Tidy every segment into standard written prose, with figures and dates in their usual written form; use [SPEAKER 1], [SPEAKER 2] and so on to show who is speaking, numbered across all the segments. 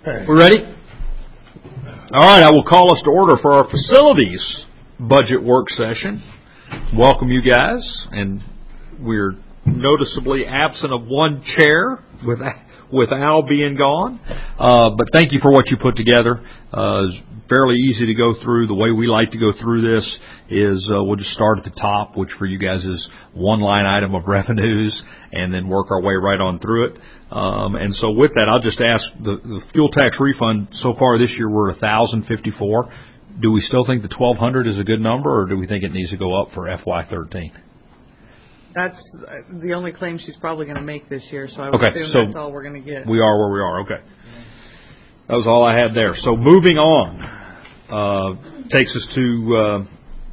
[SPEAKER 1] We're ready? All right, I will call us to order for our facilities budget work session. Welcome you guys, and we're noticeably absent of one chair with Al being gone. But thank you for what you put together. It's fairly easy to go through. The way we like to go through this is we'll just start at the top, which for you guys is one line item of revenues, and then work our way right on through it. And so with that, I'll just ask, the fuel tax refund so far this year we're $1,054. Do we still think the $1,200 is a good number, or do we think it needs to go up for FY13?
[SPEAKER 2] That's the only claim she's probably going to make this year, so I would assume that's all we're going to get.
[SPEAKER 1] We are where we are, okay. That was all I had there. So moving on, takes us to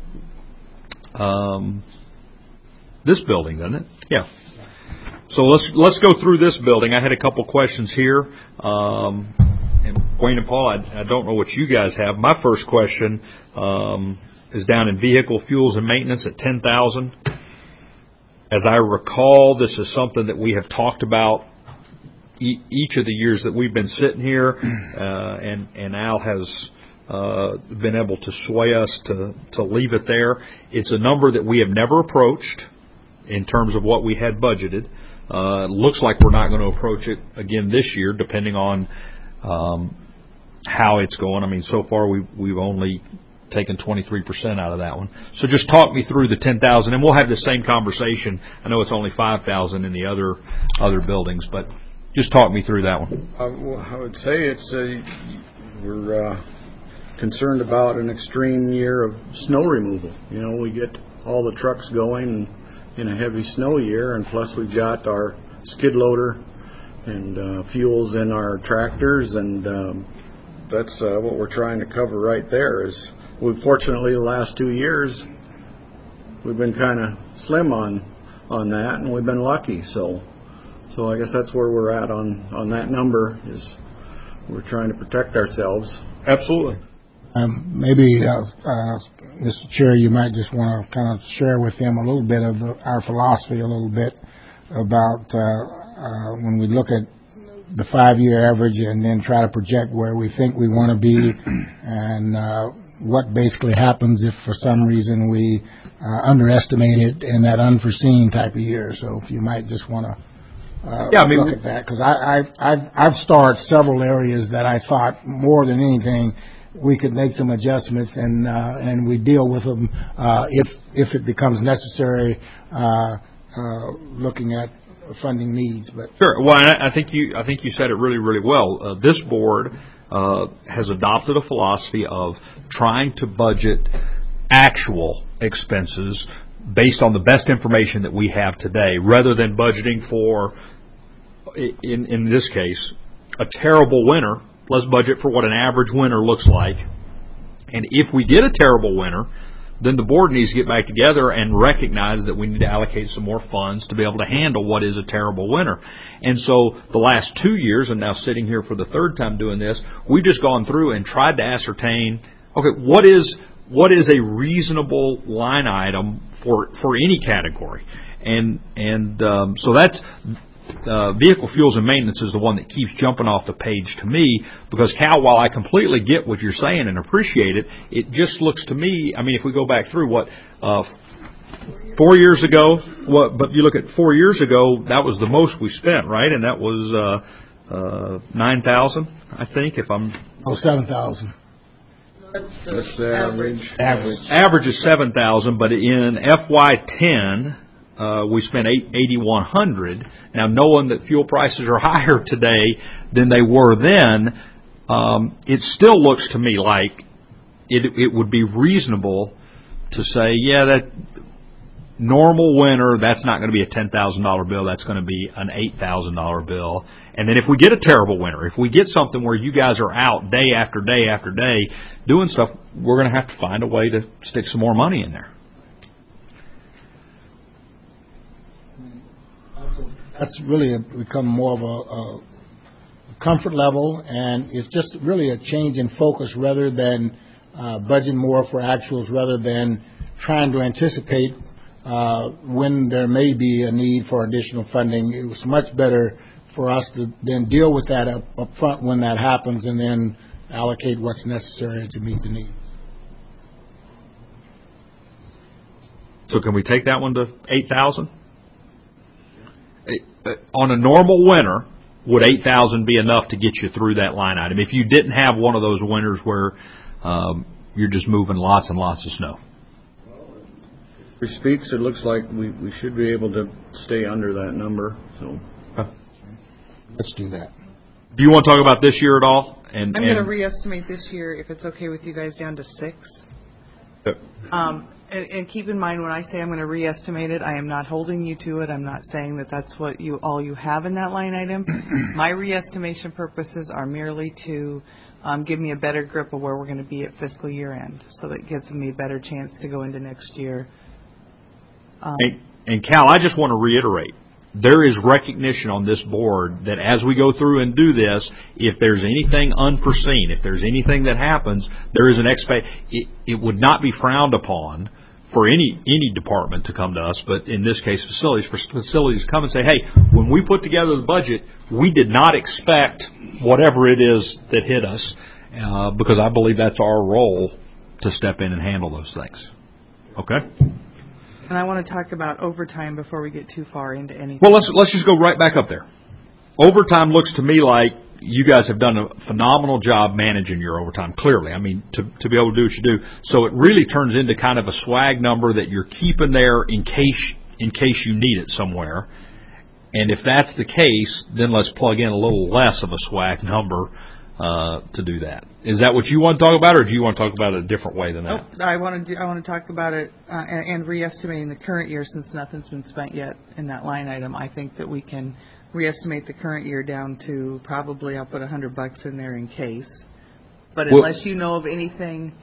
[SPEAKER 1] this building, doesn't it? Yeah. So let's go through this building. I had a couple questions here. And Wayne and Paul, I don't know what you guys have. My first question is down in vehicle fuels and maintenance at $10,000. As I recall, this is something that we have talked about each of the years that we've been sitting here, and Al has been able to sway us to leave it there. It's a number that we have never approached in terms of what we had budgeted. It looks like we're not going to approach it again this year, depending on how it's going. I mean, so far we've only taken 23% out of that one. So just talk me through the 10,000, and we'll have the same conversation. I know it's only 5,000 in the other buildings, but just talk me through that one.
[SPEAKER 3] Well, I would say we're concerned about an extreme year of snow removal. You know, we get all the trucks going in a heavy snow year, and plus we've got our skid loader and fuels in our tractors, and that's what we're trying to cover right there. Fortunately, the last 2 years we've been kind of slim on that, and we've been lucky. So I guess that's where we're at on that number. Is we're trying to protect ourselves.
[SPEAKER 1] Absolutely.
[SPEAKER 4] Maybe, Mr. Chair, you might just want to kind of share with them a little bit of our philosophy a little bit about when we look at the 5-year average and then try to project where we think we want to be, and what basically happens if for some reason we underestimate it in that unforeseen type of year. So if you might just want to look at that, because I've starred several areas that I thought more than anything we could make some adjustments, and we deal with them if it becomes necessary, looking at funding needs. But
[SPEAKER 1] sure. Well, I think you said it really, really well. This board has adopted a philosophy of trying to budget actual expenses based on the best information that we have today, rather than budgeting for, in this case, a terrible winter. Let's budget for what an average winter looks like. And if we get a terrible winter, then the board needs to get back together and recognize that we need to allocate some more funds to be able to handle what is a terrible winter. And so the last 2 years, and now sitting here for the third time doing this, we've just gone through and tried to ascertain, okay, what is a reasonable line item for any category? And so that's vehicle fuels and maintenance is the one that keeps jumping off the page to me, because Cal, while I completely get what you're saying and appreciate it, it just looks to me, I mean, if we go back through 4 years ago, but you look at 4 years ago, that was the most we spent, right? And that was 9,000, I think, if I'm...
[SPEAKER 4] 7,000.
[SPEAKER 3] That's the average.
[SPEAKER 1] Average is 7,000, but in FY10, we spent $8,100. Now, knowing that fuel prices are higher today than they were then, it still looks to me like it would be reasonable to say, yeah, that normal winter, that's not going to be a $10,000 bill. That's going to be an $8,000 bill. And then if we get a terrible winter, if we get something where you guys are out day after day after day doing stuff, we're going to have to find a way to stick some more money in there.
[SPEAKER 4] That's really become more of a comfort level, and it's just really a change in focus rather than budgeting more for actuals, rather than trying to anticipate when there may be a need for additional funding. It was much better for us to then deal with that up front when that happens, and then allocate what's necessary to meet the needs.
[SPEAKER 1] So can we take that one to 8,000? On a normal winter, would 8,000 be enough to get you through that line item if you didn't have one of those winters where you're just moving lots and lots of snow?
[SPEAKER 3] For speaks, it looks like we should be able to stay under that number. So
[SPEAKER 4] let's do that.
[SPEAKER 1] Do you want to talk about this year at all?
[SPEAKER 2] I'm going to reestimate this year, if it's okay with you guys, down to 6.
[SPEAKER 1] Yep.
[SPEAKER 2] And keep in mind, when I say I'm going to reestimate it, I am not holding you to it. I'm not saying that that's what all you have in that line item. My reestimation purposes are merely to give me a better grip of where we're going to be at fiscal year end, so that gives me a better chance to go into next year.
[SPEAKER 1] And Cal, I just want to reiterate, there is recognition on this board that as we go through and do this, if there's anything unforeseen, if there's anything that happens, there is an it would not be frowned upon for any department to come to us, but in this case facilities to come and say, hey, when we put together the budget, we did not expect whatever it is that hit us, because I believe that's our role to step in and handle those things. Okay?
[SPEAKER 2] And I want to talk about overtime before we get too far into anything.
[SPEAKER 1] Well, let's just go right back up there. Overtime looks to me like you guys have done a phenomenal job managing your overtime, clearly. I mean, to be able to do what you do. So it really turns into kind of a swag number that you're keeping there in case you need it somewhere. And if that's the case, then let's plug in a little less of a swag number to do that. Is that what you want to talk about, or do you want to talk about it a different way than that?
[SPEAKER 2] I want to talk about it and reestimating the current year, since nothing's been spent yet in that line item. I think that we can reestimate the current year down to probably, I'll put $100 in there in case. But unless you know of anything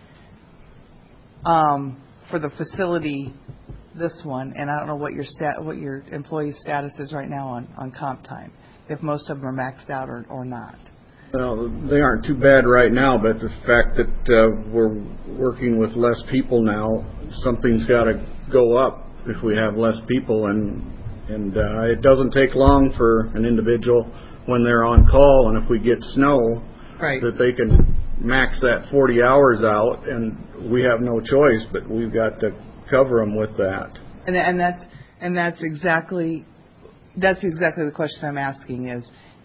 [SPEAKER 2] for the facility, this one, and I don't know what your employee status is right now on comp time, if most of them are maxed out or not.
[SPEAKER 3] Well, they aren't too bad right now, but the fact that we're working with less people now, something's got to go up if we have less people, and it doesn't take long for an individual when they're on call, and if we get snow,
[SPEAKER 2] right,
[SPEAKER 3] that they can max that 40 hours out, and we have no choice, but we've got to cover them with that.
[SPEAKER 2] And that's exactly the question I'm asking is.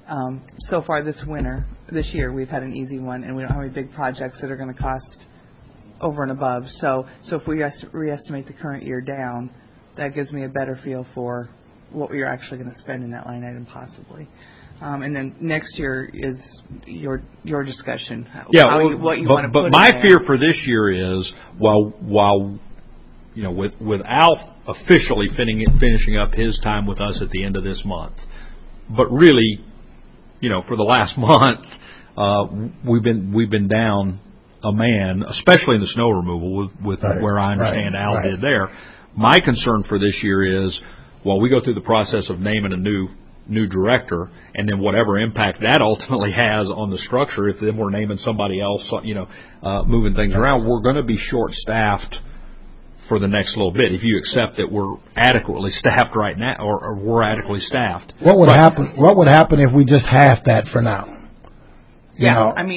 [SPEAKER 2] So far this year, we've had an easy one, and we don't have any big projects that are going to cost over and above. So if we reestimate the current year down, that gives me a better feel for what we're actually going to spend in that line item possibly. And then next year is your discussion.
[SPEAKER 1] Yeah,
[SPEAKER 2] what you want to put
[SPEAKER 1] but my
[SPEAKER 2] in there.
[SPEAKER 1] fear for this year is while you know with Al officially finishing up his time with us at the end of this month, but really, you know, for the last month, we've been down a man, especially in the snow removal, with right, where I understand Al did there. My concern for this year is, while we go through the process of naming a new director, and then whatever impact that ultimately has on the structure, if then we're naming somebody else, you know, moving things around, we're going to be short-staffed for the next little bit, if you accept that we're adequately staffed right now, or we're adequately staffed.
[SPEAKER 4] What would happen if we just half that for now? You know?
[SPEAKER 2] I mean,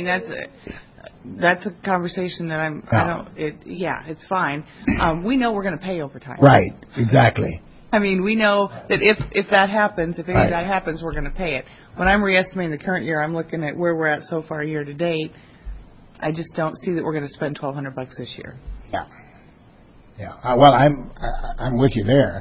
[SPEAKER 2] that's a conversation that it's fine. We know we're going to pay overtime.
[SPEAKER 4] Right, exactly.
[SPEAKER 2] I mean, we know that if that happens, if any of that happens, we're going to pay it. When I'm reestimating the current year, I'm looking at where we're at so far year to date. I just don't see that we're going to spend $1,200 this year.
[SPEAKER 4] Yeah. Yeah. Well, I'm with you there,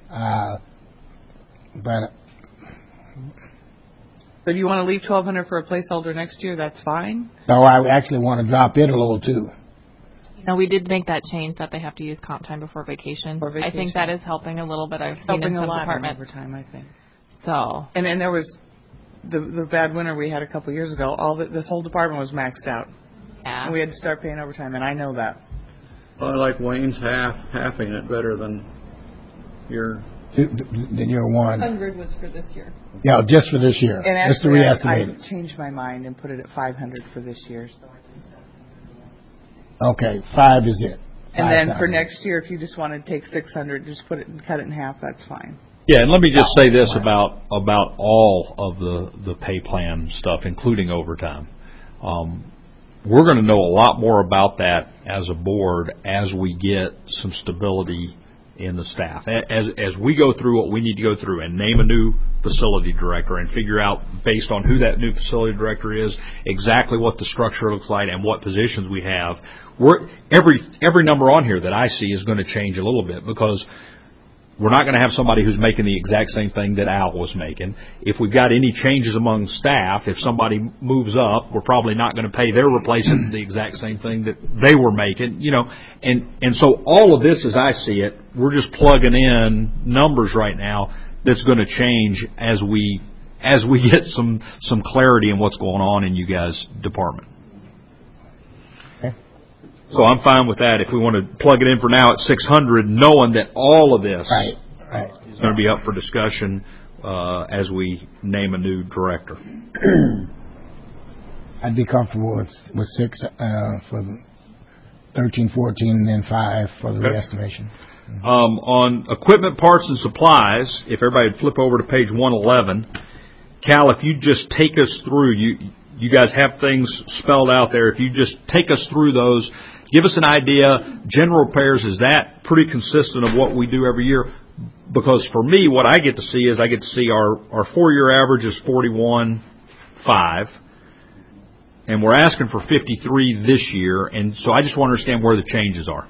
[SPEAKER 4] but.
[SPEAKER 2] So do you want to leave $1,200 for a placeholder next year? That's fine.
[SPEAKER 4] No, I actually want to drop it a little too.
[SPEAKER 5] No, we did make that change that they have to use comp time before vacation. I think that is helping a little bit. I've seen in some departments.
[SPEAKER 2] Overtime, I think.
[SPEAKER 5] So.
[SPEAKER 2] And then there was the bad winter we had a couple of years ago. This whole department was maxed out.
[SPEAKER 5] Yeah.
[SPEAKER 2] And we had to start paying overtime, and I know that.
[SPEAKER 3] Well, I like Wayne's halving it better than your...
[SPEAKER 4] Than your one.
[SPEAKER 2] 100 was for this year.
[SPEAKER 4] Yeah, just for this year.
[SPEAKER 2] And
[SPEAKER 4] just to reestimate
[SPEAKER 2] I changed my mind and put it at 500 for this year. So.
[SPEAKER 4] Okay, 5 is it.
[SPEAKER 2] And then for next year, if you just want to take 600, just cut it in half. That's fine.
[SPEAKER 1] Yeah, and let me just say this about all of the pay plan stuff, including overtime. We're going to know a lot more about that as a board as we get some stability in the staff. As we go through what we need to go through and name a new facility director and figure out, based on who that new facility director is, exactly what the structure looks like and what positions we have. Every number on here that I see is going to change a little bit, because we're not going to have somebody who's making the exact same thing that Al was making. If we've got any changes among staff, if somebody moves up, we're probably not going to pay their replacement the exact same thing that they were making, and so all of this, as I see it, we're just plugging in numbers right now that's going to change as we get some clarity in what's going on in you guys' department. So I'm fine with that. If we want to plug it in for now at 600, knowing that all of this is going to be up for discussion as we name a new director.
[SPEAKER 4] I'd be comfortable with 6 for the 13, 14, and then 5 for the re-estimation.
[SPEAKER 1] On equipment, parts, and supplies, if everybody would flip over to page 111, Cal, if you just take us through, you guys have things spelled out there. If you just take us through those, give us an idea. General repairs, is that pretty consistent of what we do every year? Because for me, what I get to see is our 4-year average is 41.5, and we're asking for 53 this year, and so I just want to understand where the changes are.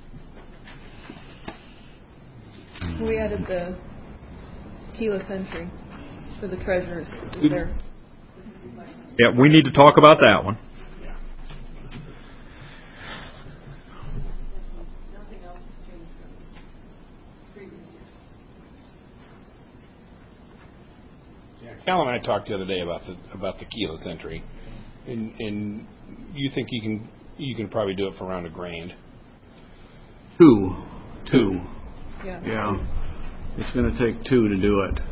[SPEAKER 6] We added the keyless entry for the treasurers. Is there?
[SPEAKER 1] Yeah, we need to talk about that one.
[SPEAKER 7] Cal and I talked the other day about the keyless entry, and you think you can probably do it for around $1,000.
[SPEAKER 3] Two. Yeah. It's going to take 2 to do it.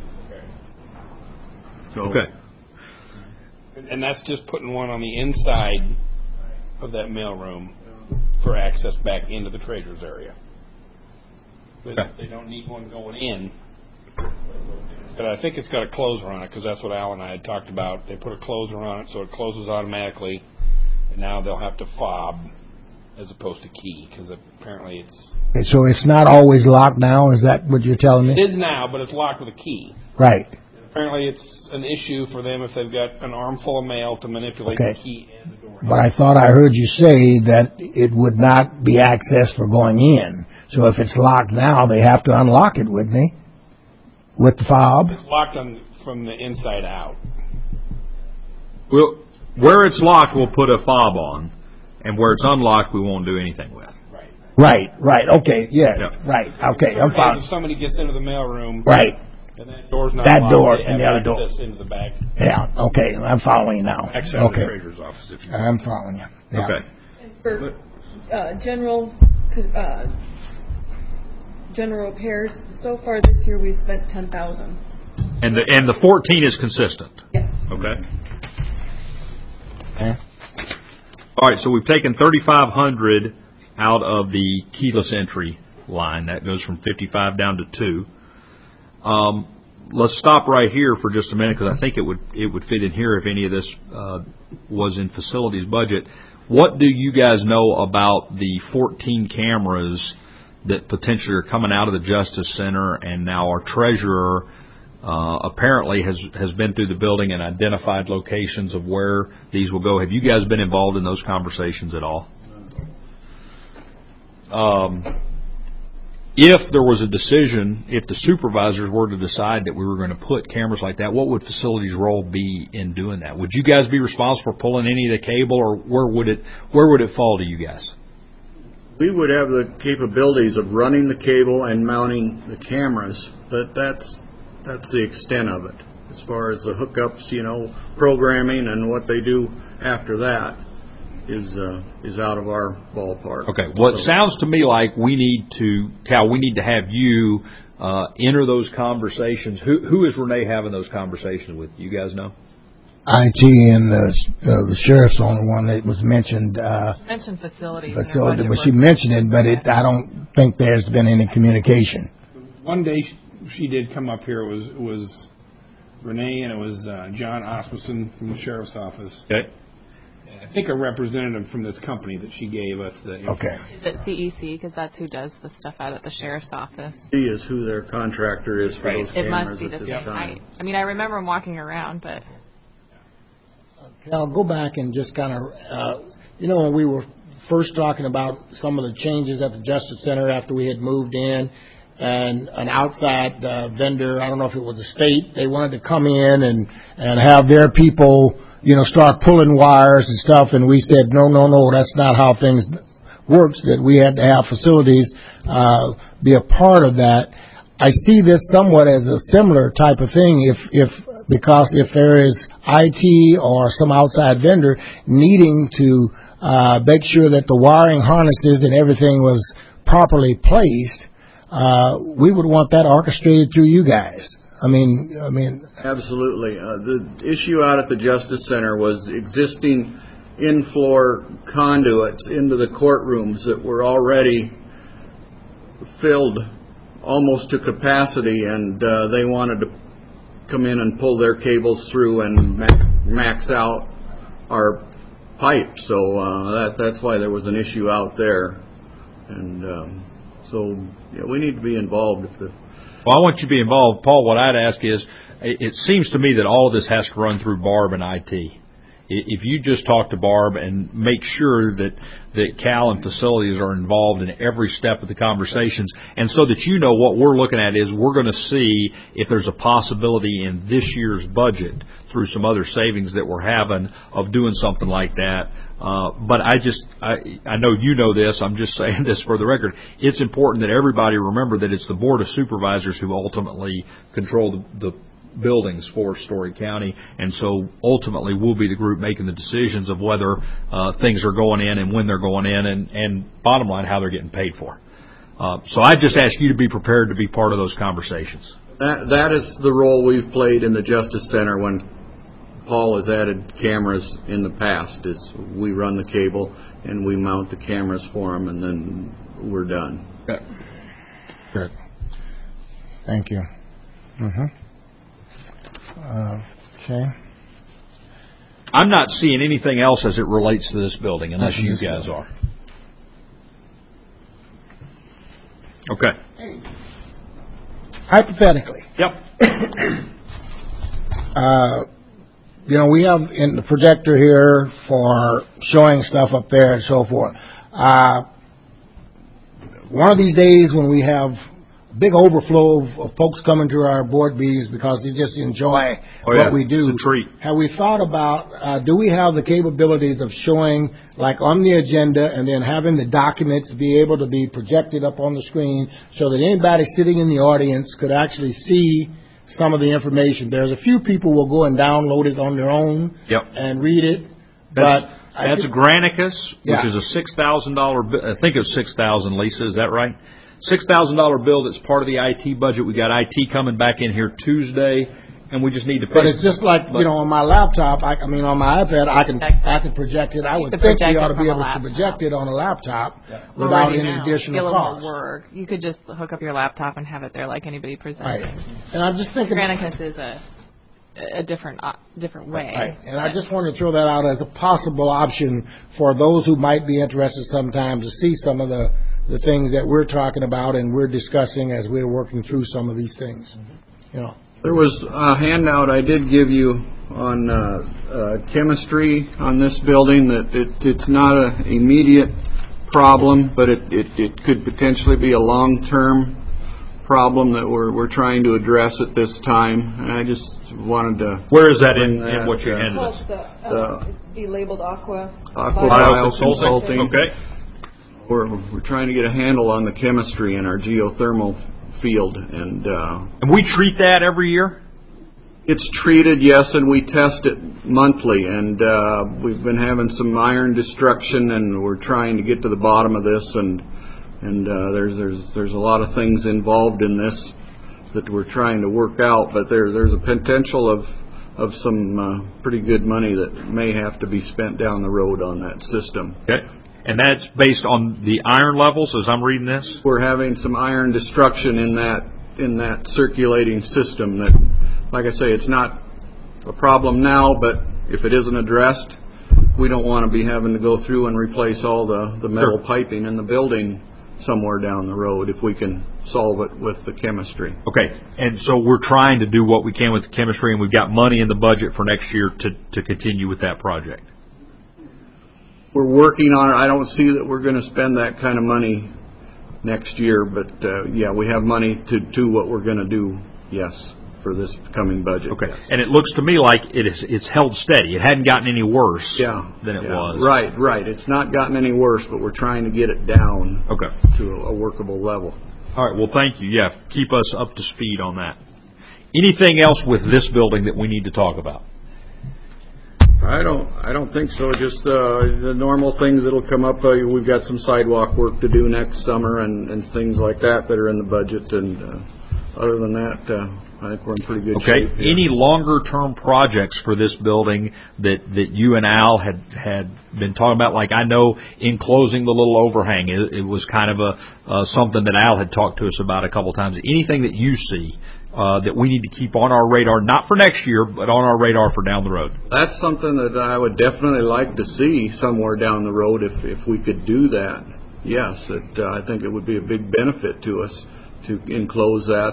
[SPEAKER 1] Okay.
[SPEAKER 7] And that's just putting one on the inside of that mailroom for access back into the treasurer's area. But they don't need one going in. But I think it's got a closer on it, because that's what Al and I had talked about. They put a closer on it, so it closes automatically, and now they'll have to fob as opposed to key, because apparently it's...
[SPEAKER 4] Okay, so it's not always locked now? Is that what you're telling me?
[SPEAKER 7] It is now, but it's locked with a key.
[SPEAKER 4] Right.
[SPEAKER 7] Apparently it's an issue for them if they've got an armful of mail to manipulate the key and the door.
[SPEAKER 4] But I thought I heard you say that it would not be accessed for going in. So if it's locked now, they have to unlock it, wouldn't they? With the fob?
[SPEAKER 7] It's locked from the inside out.
[SPEAKER 1] Where it's locked, we'll put a fob on, and where it's unlocked, we won't do anything with.
[SPEAKER 4] Right. Okay. Yes. Yep. Right. Okay. I'm fine.
[SPEAKER 7] If somebody gets into the mailroom,
[SPEAKER 4] right,
[SPEAKER 7] and that door's not
[SPEAKER 4] that
[SPEAKER 7] locked,
[SPEAKER 4] door
[SPEAKER 7] they
[SPEAKER 4] and the other door
[SPEAKER 7] into the back.
[SPEAKER 4] Yeah. Okay. I'm following you now.
[SPEAKER 7] Exit the treasurer's office, if you want.
[SPEAKER 4] I'm following you. Yeah.
[SPEAKER 1] Okay.
[SPEAKER 6] And for general repairs, so far this year we've spent $10,000.
[SPEAKER 1] And the 14 is consistent.
[SPEAKER 6] Yes.
[SPEAKER 1] Okay. All right. So we've taken 3,500 out of the keyless entry line. That goes from 55 down to 2. Let's stop right here for just a minute, because I think it would fit in here if any of this was in facilities budget. What do you guys know about the 14 cameras that potentially are coming out of the Justice Center, and now our treasurer apparently has been through the building and identified locations of where these will go? Have you guys been involved in those conversations at all? If there was a decision, if the supervisors were to decide that we were going to put cameras like that, what would facilities' role be in doing that? Would you guys be responsible for pulling any of the cable, or where would it fall to you guys?
[SPEAKER 3] We would have the capabilities of running the cable and mounting the cameras, but that's the extent of it. As far as the hookups, programming and what they do after that is out of our ballpark.
[SPEAKER 1] Okay. Well, it sounds to me like we need to have you enter those conversations. Who is Renee having those conversations with? You guys know?
[SPEAKER 4] IT and the sheriff's only one that was mentioned.
[SPEAKER 5] She mentioned facilities.
[SPEAKER 4] But she mentioned it, but I don't think there's been any communication.
[SPEAKER 7] One day she did come up here. It was Renee and it was John Osmondson from the sheriff's office.
[SPEAKER 1] Okay.
[SPEAKER 7] I think a representative from this company that she gave us the
[SPEAKER 4] Okay.
[SPEAKER 5] Is it CEC? Because that's who does the stuff out at the sheriff's office.
[SPEAKER 3] He is who their contractor is for those
[SPEAKER 5] It
[SPEAKER 3] cameras
[SPEAKER 5] must be
[SPEAKER 3] at
[SPEAKER 5] the
[SPEAKER 3] this
[SPEAKER 5] same.
[SPEAKER 3] time.
[SPEAKER 5] I mean, I remember him walking around, but
[SPEAKER 4] I'll go back and just kind of, when we were first talking about some of the changes at the Justice Center after we had moved in, and an outside vendor, I don't know if it was the state, they wanted to come in and have their people, start pulling wires and stuff, and we said, no, that's not how things works, that we had to have facilities be a part of that. I see this somewhat as a similar type of thing, because if there is IT or some outside vendor needing to make sure that the wiring harnesses and everything was properly placed, we would want that orchestrated through you guys. I mean.
[SPEAKER 3] Absolutely. The issue out at the Justice Center was existing in-floor conduits into the courtrooms that were already filled almost to capacity, and they wanted to come in and pull their cables through and max out our pipe. So that's why there was an issue out there. And so we need to be involved.
[SPEAKER 1] Well, I want you to be involved. Paul, what I'd ask is, it seems to me that all of this has to run through Barb and IT. If you just talk to Barb and make sure that Cal and facilities are involved in every step of the conversations, and so that what we're looking at is we're going to see if there's a possibility in this year's budget through some other savings that we're having of doing something like that. But I know you know this, I'm just saying this for the record. It's important that everybody remember that it's the Board of Supervisors who ultimately control the buildings for Story County, and so ultimately we'll be the group making the decisions of whether things are going in and when they're going in, and bottom line, how they're getting paid for. So I just ask you to be prepared to be part of those conversations.
[SPEAKER 3] That is the role we've played in the Justice Center when Paul has added cameras in the past, is we run the cable and we mount the cameras for them, and then we're done.
[SPEAKER 1] Okay.
[SPEAKER 4] Good. Thank you. Okay.
[SPEAKER 1] I'm not seeing anything else as it relates to this building, unless you guys are. Okay.
[SPEAKER 4] Hypothetically.
[SPEAKER 1] Yep.
[SPEAKER 4] We have in the projector here for showing stuff up there and so forth. One of these days when we have big overflow of folks coming to our board meetings because they just enjoy what we do.
[SPEAKER 1] It's a treat.
[SPEAKER 4] Have we thought about, do we have the capabilities of showing, like on the agenda, and then having the documents be able to be projected up on the screen so that anybody sitting in the audience could actually see some of the information? There's a few people will go and download it on their own and read it.
[SPEAKER 1] That's Granicus, which is a $6,000, I think it's $6,000, Lisa, is that right? $6,000 bill that's part of the IT budget. We got IT coming back in here Tuesday, and we just need to pay.
[SPEAKER 4] But it's just like, on my laptop, on my iPad, I can project it. I would think we ought to be able to project it on a laptop without any additional cost.
[SPEAKER 5] Work. You could just hook up your laptop and have it there like anybody presenting.
[SPEAKER 4] Right. And I'm just thinking,
[SPEAKER 5] Granicus is a different way.
[SPEAKER 4] Right. And I just wanted to throw that out as a possible option for those who might be interested sometimes to see some of the things that we're talking about and we're discussing as we're working through some of these things.
[SPEAKER 3] There was a handout I did give you on chemistry on this building, that it's not an immediate problem, but it could potentially be a long-term problem that we're trying to address at this time. And I just wanted to...
[SPEAKER 1] Where is that in what you handed us?
[SPEAKER 6] It'd be labeled Aqua
[SPEAKER 3] Consulting.
[SPEAKER 1] Okay.
[SPEAKER 3] We're trying to get a handle on the chemistry in our geothermal field, and
[SPEAKER 1] we treat that every year?
[SPEAKER 3] It's treated, yes, and we test it monthly, and we've been having some iron destruction, and we're trying to get to the bottom of this, and there's a lot of things involved in this that we're trying to work out, but there's a potential of some pretty good money that may have to be spent down the road on that system.
[SPEAKER 1] Okay. And that's based on the iron levels, as I'm reading this?
[SPEAKER 3] We're having some iron destruction in that in that circulating system that, like I say, it's not a problem now, but if it isn't addressed, we don't want to be having to go through and replace all the metal piping in the building somewhere down the road if we can solve it with the chemistry.
[SPEAKER 1] Okay, and so we're trying to do what we can with the chemistry, and we've got money in the budget for next year to continue with that project.
[SPEAKER 3] We're working on it. I don't see that we're going to spend that kind of money next year, but yeah, we have money to do what we're going to do, yes, for this coming budget.
[SPEAKER 1] Okay, and it looks to me like it's held steady. It hadn't gotten any worse than it was.
[SPEAKER 3] Right. It's not gotten any worse, but we're trying to get it down to a workable level.
[SPEAKER 1] All right, well, thank you. Yeah, keep us up to speed on that. Anything else with this building that we need to talk about?
[SPEAKER 3] I don't think so. Just the normal things that'll come up. We've got some sidewalk work to do next summer and things like that are in the budget. And other than that, I think we're in pretty good shape.
[SPEAKER 1] Okay. Any longer-term projects for this building that you and Al had been talking about? Like, I know enclosing the little overhang, it was kind of something that Al had talked to us about a couple times. Anything that you see that we need to keep on our radar, not for next year, but on our radar for down the road?
[SPEAKER 3] That's something that I would definitely like to see somewhere down the road if we could do that. Yes, I think it would be a big benefit to us to enclose that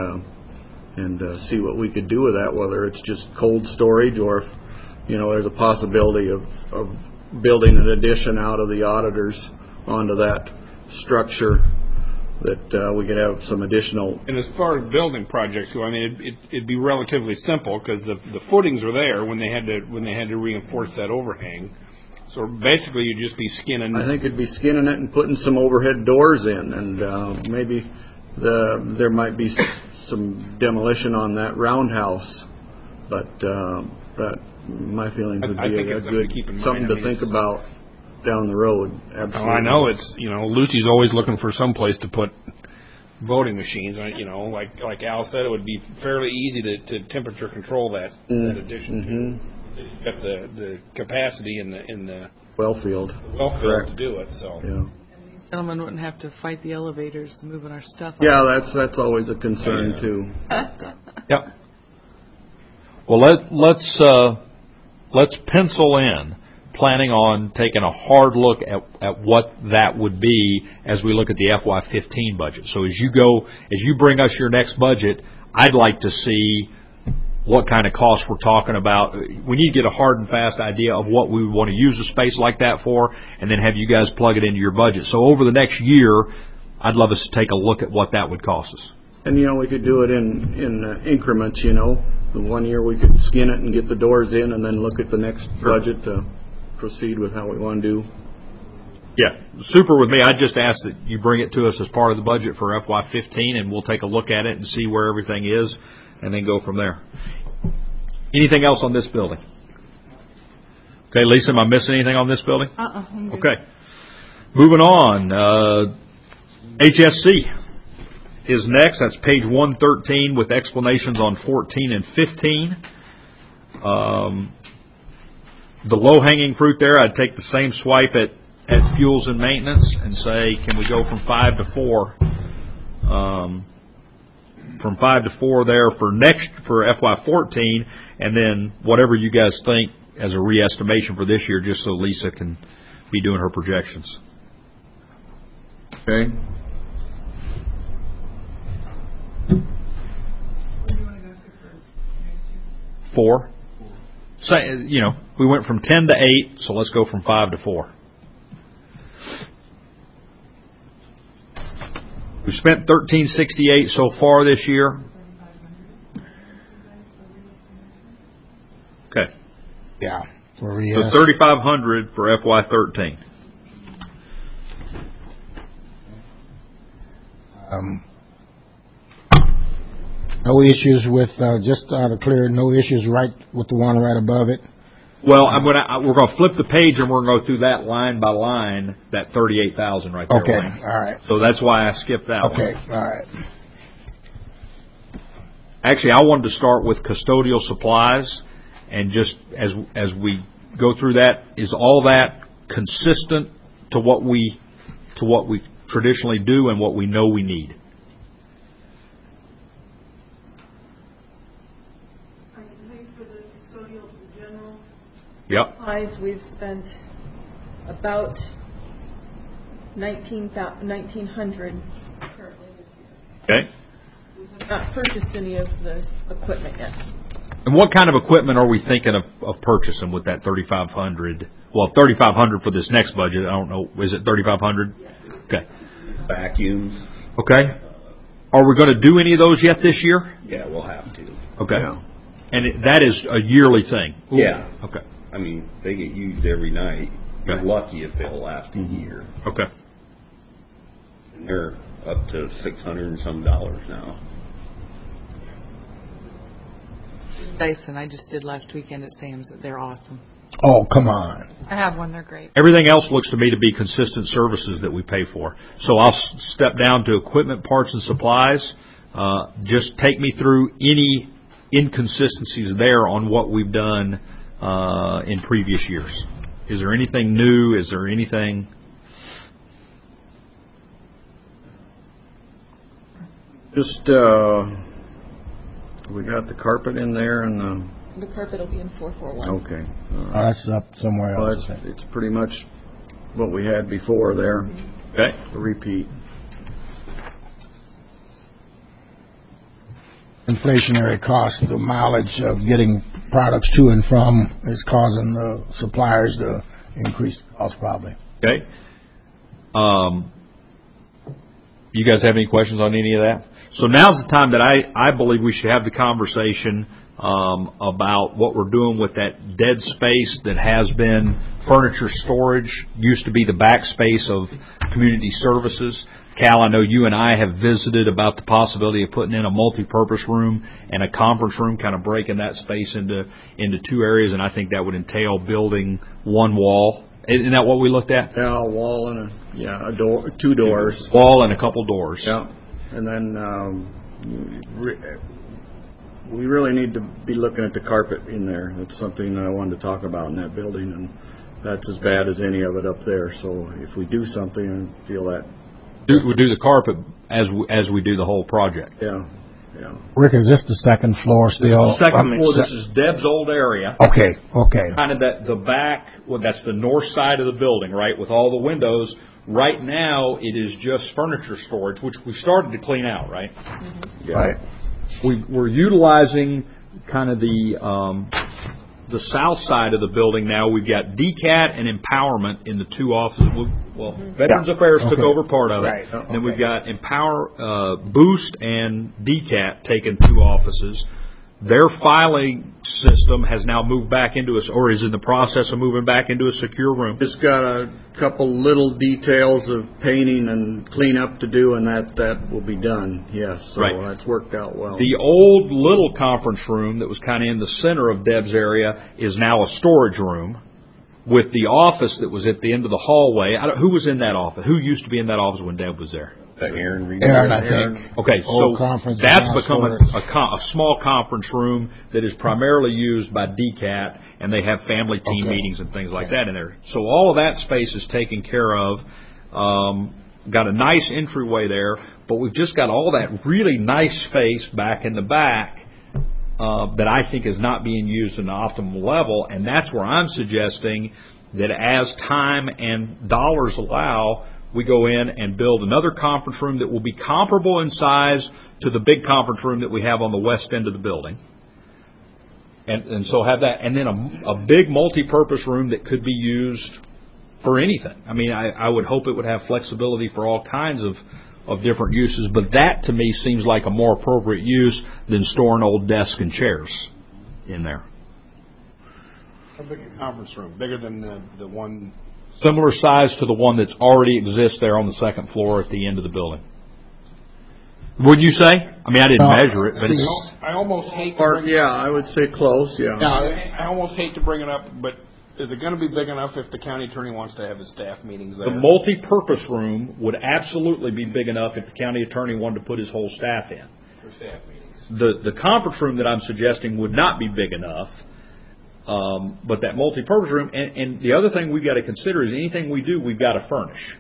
[SPEAKER 3] and see what we could do with that, whether it's just cold storage or if, there's a possibility of building an addition out of the auditors onto that structure, that we could have some additional.
[SPEAKER 7] And as far as building projects go, I mean, it'd be relatively simple because the footings are there when they had to reinforce that overhang. So basically, you'd just be skinning.
[SPEAKER 3] I think it'd be skinning it and putting some overhead doors in, and maybe there might be some demolition on that roundhouse, but my feelings would be a good something to think about down the road. Absolutely.
[SPEAKER 7] I know it's Lucy's always looking for some place to put voting machines. Like Al said, it would be fairly easy to temperature control that addition. You've got the capacity in the
[SPEAKER 3] wellfield
[SPEAKER 7] to do it. So.
[SPEAKER 3] Yeah.
[SPEAKER 2] Gentlemen wouldn't have to fight the elevators moving our stuff.
[SPEAKER 3] Yeah, that's always a concern too.
[SPEAKER 1] Yep. Well, let's pencil in planning on taking a hard look at what that would be as we look at the FY15 budget. So as you bring us your next budget, I'd like to see what kind of costs we're talking about. We need to get a hard and fast idea of what we would want to use a space like that for, and then have you guys plug it into your budget. So over the next year, I'd love us to take a look at what that would cost us.
[SPEAKER 3] And, we could do it in increments, The 1 year we could skin it and get the doors in and then look at the next budget to proceed with how we want to do.
[SPEAKER 1] Yeah, super with me. I'd just ask that you bring it to us as part of the budget for FY15, and we'll take a look at it and see where everything is, and then go from there. Anything else on this building? Okay, Lisa, am I missing anything on this building? Okay. Moving on. HSC is next. That's page 113 with explanations on 14 and 15. The low-hanging fruit there, I'd take the same swipe at fuels and maintenance and say, can we go from 5 to 4? From 5 to 4 there for FY14, and then whatever you guys think as a re-estimation for this year, just so Lisa can be doing her projections.
[SPEAKER 3] Okay.
[SPEAKER 2] Where do you want to go to for next year?
[SPEAKER 1] 4. So, we went from 10 to 8, so let's go from 5 to 4. We've spent $1,368 so far this year. Okay.
[SPEAKER 4] Yeah.
[SPEAKER 1] So $3,500 for FY13.
[SPEAKER 4] No issues with just out of clear. No issues right with the one right above it.
[SPEAKER 1] Well, we're going to flip the page and we're going to go through that line by line, that 38,000 right there.
[SPEAKER 4] Okay, all right.
[SPEAKER 1] So that's why I skipped that one.
[SPEAKER 4] Okay, all right.
[SPEAKER 1] Actually, I wanted to start with custodial supplies, and just as we go through that, is all that consistent to what we traditionally do and what we know we need? Yep.
[SPEAKER 6] Supplies, we've spent about 1,900 currently this year.
[SPEAKER 1] Okay.
[SPEAKER 6] We've not purchased any of the equipment yet.
[SPEAKER 1] And what kind of equipment are we thinking of purchasing with that 3,500? Well, 3,500 for this next budget. I don't know. Is it 3,500?
[SPEAKER 6] Yes.
[SPEAKER 1] Okay.
[SPEAKER 8] Vacuums.
[SPEAKER 1] Okay. Are we going to do any of those yet this year?
[SPEAKER 8] Yeah, we'll have to.
[SPEAKER 1] Okay.
[SPEAKER 3] Yeah.
[SPEAKER 1] And that is a yearly thing?
[SPEAKER 8] Yeah.
[SPEAKER 1] Okay.
[SPEAKER 8] I mean, they get used every night. You're
[SPEAKER 1] Okay.
[SPEAKER 8] lucky if they'll last a year.
[SPEAKER 1] Okay.
[SPEAKER 8] And they're up to $600 and some now.
[SPEAKER 2] Dyson, I just did last weekend at Sam's. They're awesome.
[SPEAKER 4] Oh, come on.
[SPEAKER 5] I have one. They're great.
[SPEAKER 1] Everything else looks to me to be consistent services that we pay for. So I'll step down to equipment, parts, and supplies. Just take me through any inconsistencies there on what we've done in previous years. Is there anything new? Is there anything?
[SPEAKER 3] Just, we got the carpet in there and
[SPEAKER 6] The carpet will be in 441.
[SPEAKER 3] okay.
[SPEAKER 4] Oh, that's up somewhere
[SPEAKER 3] Well,
[SPEAKER 4] else.
[SPEAKER 3] it's pretty much what we had before there,
[SPEAKER 1] Okay.
[SPEAKER 3] the repeat.
[SPEAKER 4] Inflationary cost, the mileage of getting products to and from is causing the suppliers to increase the cost probably.
[SPEAKER 1] Okay. You guys have any questions on any of that? So now's the time that I believe we should have the conversation about what we're doing with that dead space that has been furniture storage, used to be the back space of community services. Cal, I know you and I have visited about the possibility of putting in a multi-purpose room and a conference room, kind of breaking that space into two areas, and I think that would entail building one wall. Isn't that what we looked at?
[SPEAKER 3] Yeah, a wall and a door, two doors.
[SPEAKER 1] Wall and a couple doors.
[SPEAKER 3] Yeah, and then we really need to be looking at the carpet in there. That's something I wanted to talk about in that building, and that's as bad as any of it up there. So if we do something, I feel that.
[SPEAKER 1] We do the carpet as we do the whole project.
[SPEAKER 3] Yeah.
[SPEAKER 4] Rick, is this the second floor still?
[SPEAKER 1] Second floor, this is Deb's old area.
[SPEAKER 4] Okay.
[SPEAKER 1] Kind of the back, well, that's the north side of the building, right, with all the windows. Right now, it is just furniture storage, which we started to clean out, right?
[SPEAKER 6] Mm-hmm.
[SPEAKER 3] Yeah.
[SPEAKER 4] Right.
[SPEAKER 1] We're utilizing kind of the south side of the building now. We've got DCAT and Empowerment in the two offices. Well, Veterans Affairs took over part of it.
[SPEAKER 4] Right.
[SPEAKER 1] And then we've got Boost and DCAT taking two offices. Their filing system has now moved back into or is in the process of moving back into a secure room.
[SPEAKER 3] Just got a couple little details of painting and cleanup to do, and that will be done. Yes, so
[SPEAKER 1] Right.
[SPEAKER 3] that's worked out well.
[SPEAKER 1] The old little conference room that was kind of in the center of Deb's area is now a storage room, with the office that was at the end of the hallway. Who was in that office? Who used to be in that office when Deb was there?
[SPEAKER 8] Aaron,
[SPEAKER 4] I think.
[SPEAKER 1] Okay,
[SPEAKER 4] Old
[SPEAKER 1] so
[SPEAKER 4] conference
[SPEAKER 1] that's
[SPEAKER 4] and now
[SPEAKER 1] become
[SPEAKER 4] storage.
[SPEAKER 1] a small conference room that is primarily used by DCAT, and they have family team
[SPEAKER 4] Okay.
[SPEAKER 1] meetings and things like that in there. So all of that space is taken care of. Got a nice entryway there, but we've just got all that really nice space back in the back that I think is not being used in the optimal level, and that's where I'm suggesting that as time and dollars allow, we go in and build another conference room that will be comparable in size to the big conference room that we have on the west end of the building. And so have that, and then a big multi-purpose room that could be used for anything. I mean, I would hope it would have flexibility for all kinds of different uses, but that to me seems like a more appropriate use than storing old desks and chairs in there.
[SPEAKER 7] How big a conference room? Bigger than the one?
[SPEAKER 1] Similar size to the one that's already exists there on the second floor at the end of the building. Would you say? I mean, I didn't measure it, but it's,
[SPEAKER 7] I almost hate to bring
[SPEAKER 3] Yeah, I would say close, yeah.
[SPEAKER 7] I almost hate to bring it up, but is it going to be big enough if the county attorney wants to have his staff meetings there?
[SPEAKER 1] the multi-purpose room would absolutely be big enough if the county attorney wanted to put his whole staff in.
[SPEAKER 7] For staff meetings.
[SPEAKER 1] The conference room that I'm suggesting would not be big enough, but that multi-purpose room, and the other thing we've got to consider is anything we do, we've got to furnish.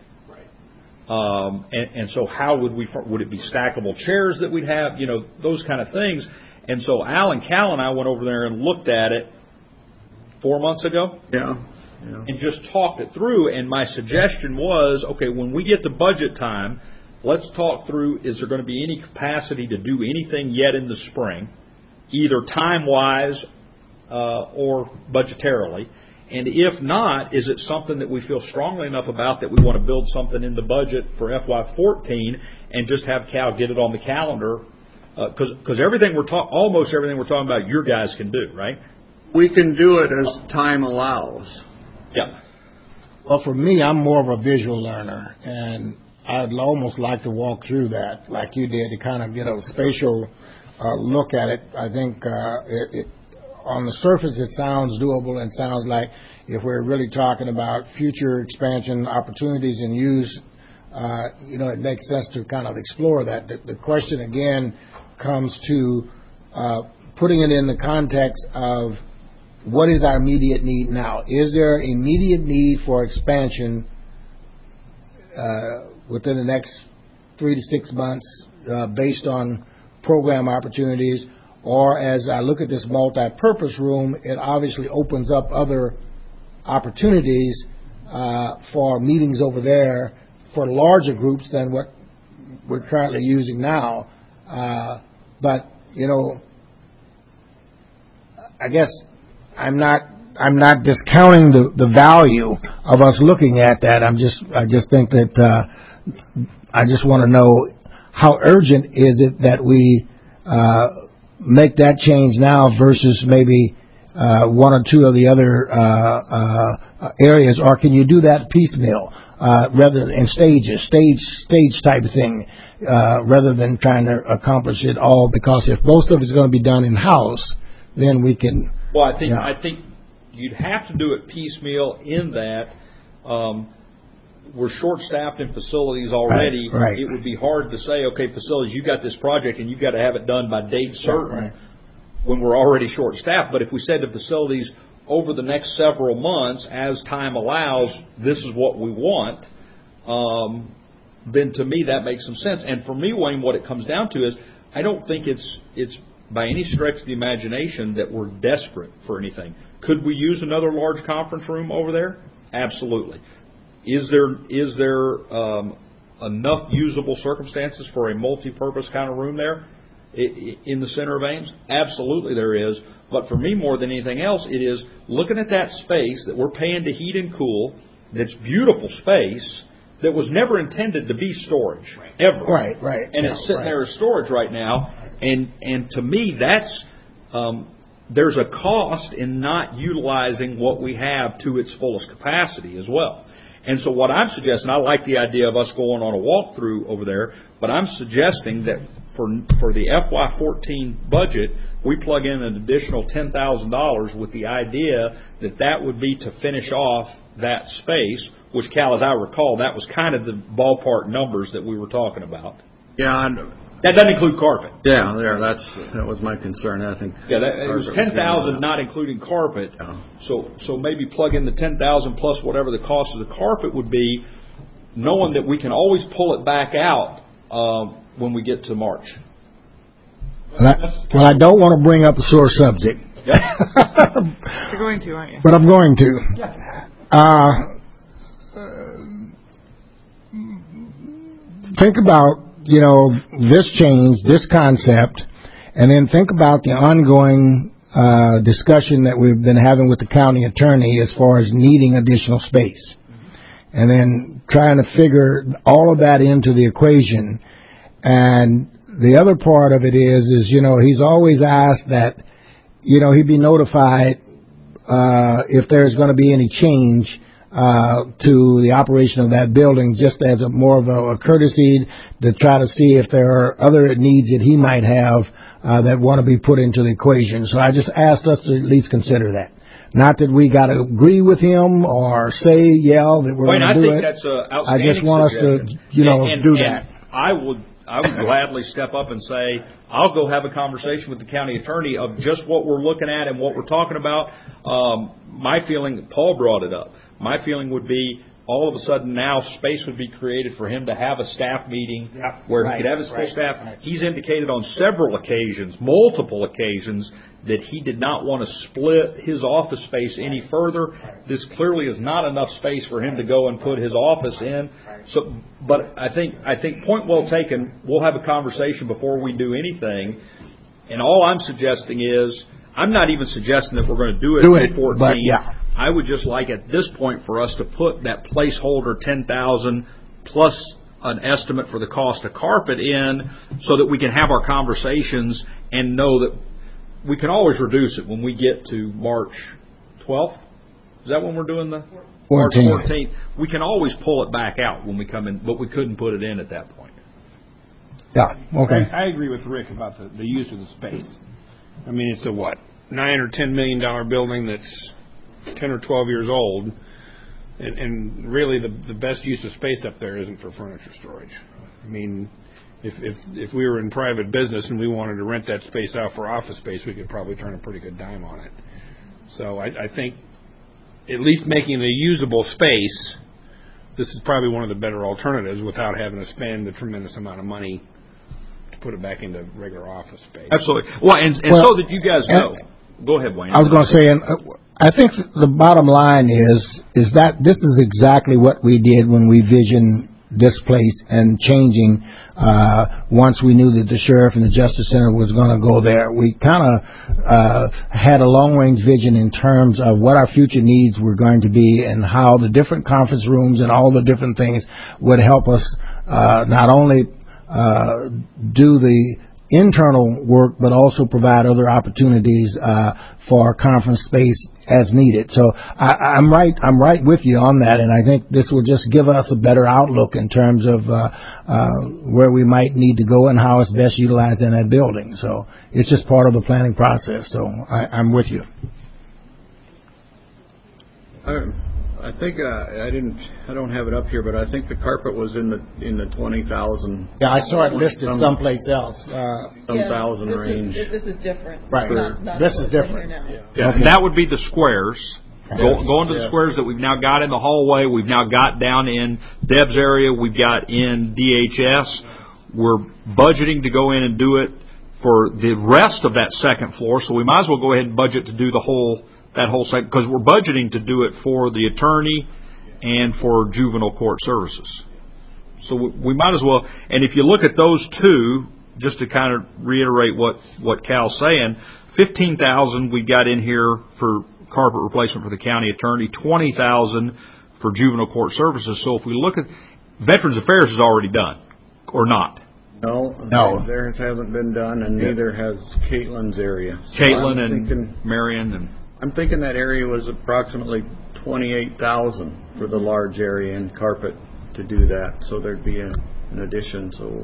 [SPEAKER 1] And so how would it be stackable chairs that we'd have, those kind of things. And so Al and Cal and I went over there and looked at it, 4 months ago?
[SPEAKER 3] Yeah.
[SPEAKER 1] And just talked it through. And my suggestion was, okay, when we get to budget time, let's talk through, is there going to be any capacity to do anything yet in the spring, either time-wise or budgetarily? And if not, is it something that we feel strongly enough about that we want to build something in the budget for FY14 and just have Cal get it on the calendar? Because almost everything we're talking about, your guys can do, right?
[SPEAKER 3] We can do it as time allows.
[SPEAKER 1] Yeah.
[SPEAKER 4] Well, for me, I'm more of a visual learner, and I'd almost like to walk through that like you did to kind of get a spatial look at it. I think on the surface it sounds doable and sounds like if we're really talking about future expansion opportunities and use, it makes sense to kind of explore that. The question again comes to putting it in the context of what is our immediate need now? Is there immediate need for expansion within the next 3 to 6 months based on program opportunities? Or as I look at this multi-purpose room, it obviously opens up other opportunities for meetings over there for larger groups than what we're currently using now. But, I guess I'm not discounting the value of us looking at that. I just think that I just want to know how urgent is it that we make that change now versus maybe one or two of the other areas, or can you do that piecemeal rather than in stages, stage type of thing, rather than trying to accomplish it all? Because if most of it's going to be done in house, then we can.
[SPEAKER 1] Well, I think you'd have to do it piecemeal in that we're short-staffed in facilities already.
[SPEAKER 4] Right.
[SPEAKER 1] It would be hard to say, okay, facilities, you got this project and you've got to have it done by date certain when we're already short-staffed. But if we said to facilities, over the next several months, as time allows, this is what we want, then to me that makes some sense. And for me, Wayne, what it comes down to is I don't think it's by any stretch of the imagination that we're desperate for anything. Could we use another large conference room over there? Absolutely. Is there enough usable circumstances for a multi-purpose kind of room there in the center of Ames? Absolutely there is. But for me, more than anything else, it is looking at that space that we're paying to heat and cool, that's beautiful space, that was never intended to be storage, ever.
[SPEAKER 4] Right.
[SPEAKER 1] And it's sitting there as storage right now. And to me, that's there's a cost in not utilizing what we have to its fullest capacity as well. And so what I'm suggesting, I like the idea of us going on a walkthrough over there, but I'm suggesting that for the FY14 budget, we plug in an additional $10,000 with the idea that would be to finish off that space, which, Cal, as I recall, that was kind of the ballpark numbers that we were talking about.
[SPEAKER 3] Yeah,
[SPEAKER 1] that doesn't include carpet.
[SPEAKER 3] Yeah, that was my concern. I think.
[SPEAKER 1] Yeah, it was 10,000, not including carpet.
[SPEAKER 3] Yeah.
[SPEAKER 1] So maybe plug in the 10,000 plus whatever the cost of the carpet would be, knowing that we can always pull it back out when we get to March.
[SPEAKER 4] Well, I don't want to bring up a sore subject.
[SPEAKER 5] You're going to, aren't you?
[SPEAKER 4] But I'm going to.
[SPEAKER 1] Yeah.
[SPEAKER 4] Think about this change, this concept, and then think about the ongoing discussion that we've been having with the county attorney as far as needing additional space. And then trying to figure all of that into the equation. And the other part of it is he's always asked that, he'd be notified if there's going to be any change to the operation of that building, just as more of a courtesy to try to see if there are other needs that he might have that want to be put into the equation. So I just asked us to at least consider that. Not that we got to agree with him or say, that we're going to do it.
[SPEAKER 1] I think that's an outstanding
[SPEAKER 4] I just want
[SPEAKER 1] suggestion.
[SPEAKER 4] us to, do that.
[SPEAKER 1] I would gladly step up and say, I'll go have a conversation with the county attorney of just what we're looking at and what we're talking about. My feeling, Paul brought it up, my feeling would be all of a sudden now space would be created for him to have a staff meeting where he could have his full staff. Right. He's indicated on several occasions, multiple occasions, that he did not want to split his office space any further. This clearly is not enough space for him to go and put his office in. So, but I think point well taken. We'll have a conversation before we do anything. And all I'm suggesting is, I'm not even suggesting that we're going to do it in 14.
[SPEAKER 4] But yeah.
[SPEAKER 1] I would just like at this point for us to put that placeholder 10,000 plus an estimate for the cost of carpet in, so that we can have our conversations and know that we can always reduce it when we get to March 12th. Is that when we're doing the
[SPEAKER 4] 14th.
[SPEAKER 1] March 14th? We can always pull it back out when we come in, but we couldn't put it in at that point.
[SPEAKER 4] Yeah. Okay.
[SPEAKER 7] I agree with Rick about the use of the space. I mean, it's a $9 or $10 million building that's 10 or 12 years old, and really the best use of space up there isn't for furniture storage. I mean, if we were in private business and we wanted to rent that space out for office space, we could probably turn a pretty good dime on it. So I think at least making a usable space, this is probably one of the better alternatives without having to spend a tremendous amount of money to put it back into regular office space.
[SPEAKER 1] Absolutely. Well, and so that you guys know. Go ahead, Wayne.
[SPEAKER 4] I was going to say, and I think the bottom line is that this is exactly what we did when we visioned this place and changing once we knew that the sheriff and the Justice Center was going to go there. We kind of had a long-range vision in terms of what our future needs were going to be and how the different conference rooms and all the different things would help us not only do the internal work, but also provide other opportunities for conference space as needed. So I'm right with you on that, and I think this will just give us a better outlook in terms of where we might need to go and how it's best utilized in that building. So it's just part of the planning process. So I'm with you.
[SPEAKER 3] I think I don't have it up here, but I think the carpet was in the 20,000.
[SPEAKER 4] Yeah, I saw it listed someplace else.
[SPEAKER 3] Thousand range.
[SPEAKER 6] This is different.
[SPEAKER 4] Right.
[SPEAKER 6] Not
[SPEAKER 4] This is different.
[SPEAKER 1] Yeah, and that would be the squares. Going to the squares that we've now got in the hallway, we've now got down in Deb's area, we've got in DHS. We're budgeting to go in and do it for the rest of that second floor, so we might as well go ahead and budget to do that whole second, because we're budgeting to do it for the attorney and for juvenile court services. So we might as well, and if you look at those two, just to kind of reiterate what Cal's saying, $15,000 we got in here for carpet replacement for the county attorney, $20,000 for juvenile court services. So if we look at Veterans Affairs is already done, or not?
[SPEAKER 3] No, theirs hasn't been done, and neither has Caitlin's area.
[SPEAKER 1] So Caitlin and Marion and.
[SPEAKER 3] I'm thinking that area was approximately $28,000 for the large area in carpet to do that. So there'd be an addition. So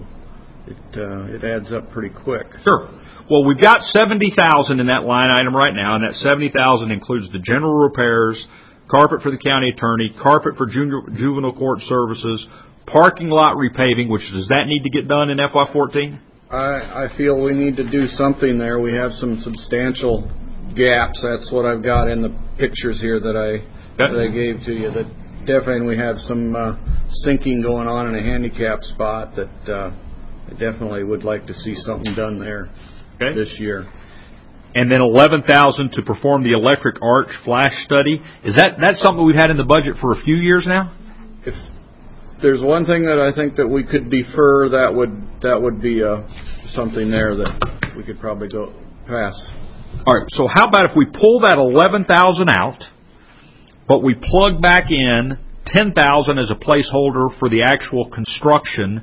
[SPEAKER 3] it adds up pretty quick.
[SPEAKER 1] Sure. Well, we've got $70,000 in that line item right now, and that $70,000 includes the general repairs, carpet for the county attorney, carpet for juvenile court services, parking lot repaving. Which does that need to get done in FY14?
[SPEAKER 3] I feel we need to do something there. We have some substantial gaps. That's what I've got in the pictures here that I gave to you. That definitely we have some sinking going on in a handicap spot that I definitely would like to see something done there this year.
[SPEAKER 1] And then $11,000 to perform the electric arch flash study. Is that's something we've had in the budget for a few years now?
[SPEAKER 3] If there's one thing that I think that we could defer, that would be something there that we could probably go pass.
[SPEAKER 1] All right, so how about if we pull that $11,000 out, but we plug back in $10,000 as a placeholder for the actual construction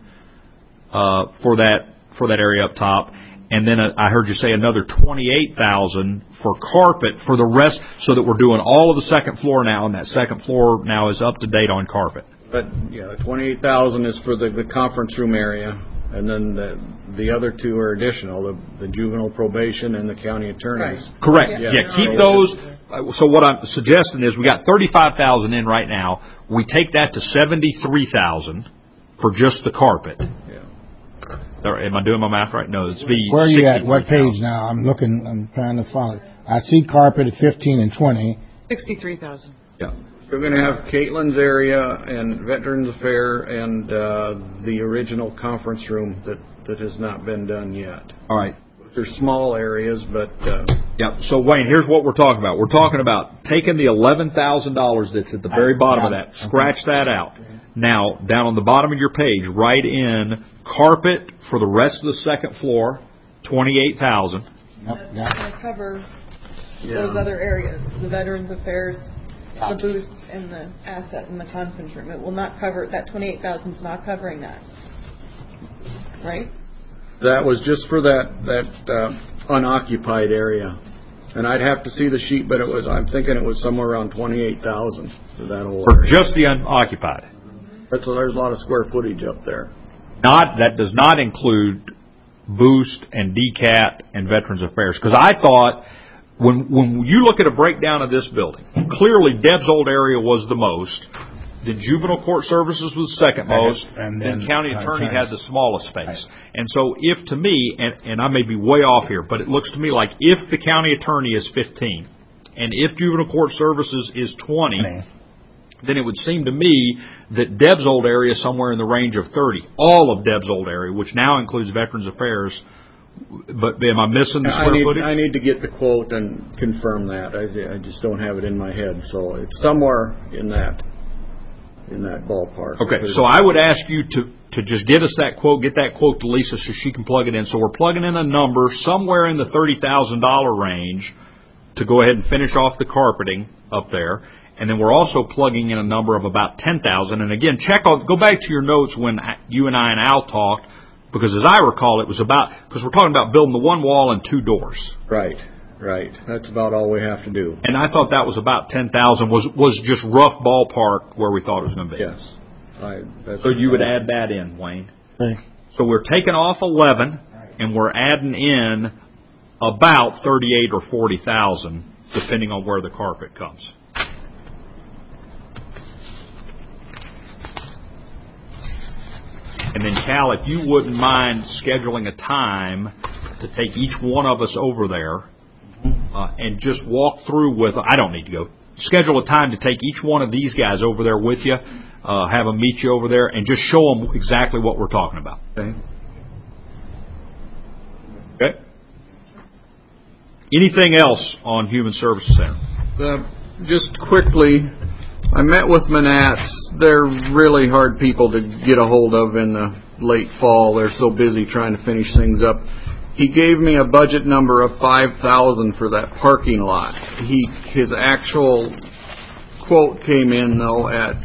[SPEAKER 1] for that area up top, and then I heard you say another $28,000 for carpet for the rest, so that we're doing all of the second floor now, and that second floor now is up to date on carpet.
[SPEAKER 3] But yeah, the $28,000 is for the conference room area. And then the other two are additional, the juvenile probation and the county attorneys.
[SPEAKER 1] Right. Correct. Yeah, keep those. So what I'm suggesting is we got $35,000 in right now. We take that to $73,000 for just the carpet. Yeah. Am I doing my math right? No, it's be.
[SPEAKER 4] Where are you at? What page now? I'm trying to follow. I see carpet at 15 and 20.
[SPEAKER 2] 63,000.
[SPEAKER 1] Yeah.
[SPEAKER 3] We're going to have Caitlin's area and Veterans Affairs and the original conference room that has not been done yet.
[SPEAKER 1] All right.
[SPEAKER 3] There's small areas, but
[SPEAKER 1] Yep. So Wayne, here's what we're talking about. We're talking about taking the $11,000 that's at the very bottom of that, scratch that out. Now, down on the bottom of your page, write in carpet for the rest of the second floor, $28,000.
[SPEAKER 6] That's going to cover those other areas, the Veterans Affairs, the booths, and the asset and the conference room. It will not cover, that $28,000 is not covering that. Right?
[SPEAKER 3] that was just for that unoccupied area. And I'd have to see the sheet, but I'm thinking it was somewhere around 28,000 for that whole
[SPEAKER 1] For
[SPEAKER 3] area.
[SPEAKER 1] just the unoccupied.
[SPEAKER 3] There's a lot of square footage up there.
[SPEAKER 1] That does not include Boost and DCAT and Veterans Affairs. Because I thought, when you look at a breakdown of this building, clearly Deb's old area was the most, then Juvenile Court Services was the second most, and then County Attorney had the smallest space. Right. And so if to me, and I may be way off here, but it looks to me like if the County Attorney is 15, and if Juvenile Court Services is 20, then it would seem to me that Deb's old area is somewhere in the range of 30. All of Deb's old area, which now includes Veterans Affairs. But am I missing the square footage?
[SPEAKER 3] I need to get the quote and confirm that. I just don't have it in my head. So it's somewhere in that ballpark.
[SPEAKER 1] Okay, so I would ask you to just get us that quote, get that quote to Lisa so she can plug it in. So we're plugging in a number somewhere in the $30,000 range to go ahead and finish off the carpeting up there. And then we're also plugging in a number of about $10,000. And again, go back to your notes when you and I and Al talked, because as I recall, it was because we're talking about building the one wall and two doors.
[SPEAKER 3] Right. That's about all we have to do.
[SPEAKER 1] And I thought that was about 10,000 was just rough ballpark where we thought it was going to be.
[SPEAKER 3] Yes.
[SPEAKER 1] So you would add that in, Wayne.
[SPEAKER 4] Okay.
[SPEAKER 1] So we're taking off 11, and we're adding in about 38 or 40,000, depending on where the carpet comes. And then, Cal, if you wouldn't mind scheduling a time to take each one of us over there and just walk through with, I don't need to go, schedule a time to take each one of these guys over there with you, have them meet you over there, and just show them exactly what we're talking about. Okay? Anything else on Human Services Center?
[SPEAKER 3] Just quickly, I met with Manats. They're really hard people to get a hold of in the late fall. They're so busy trying to finish things up. He gave me a budget number of $5,000 for that parking lot. His actual quote came in though at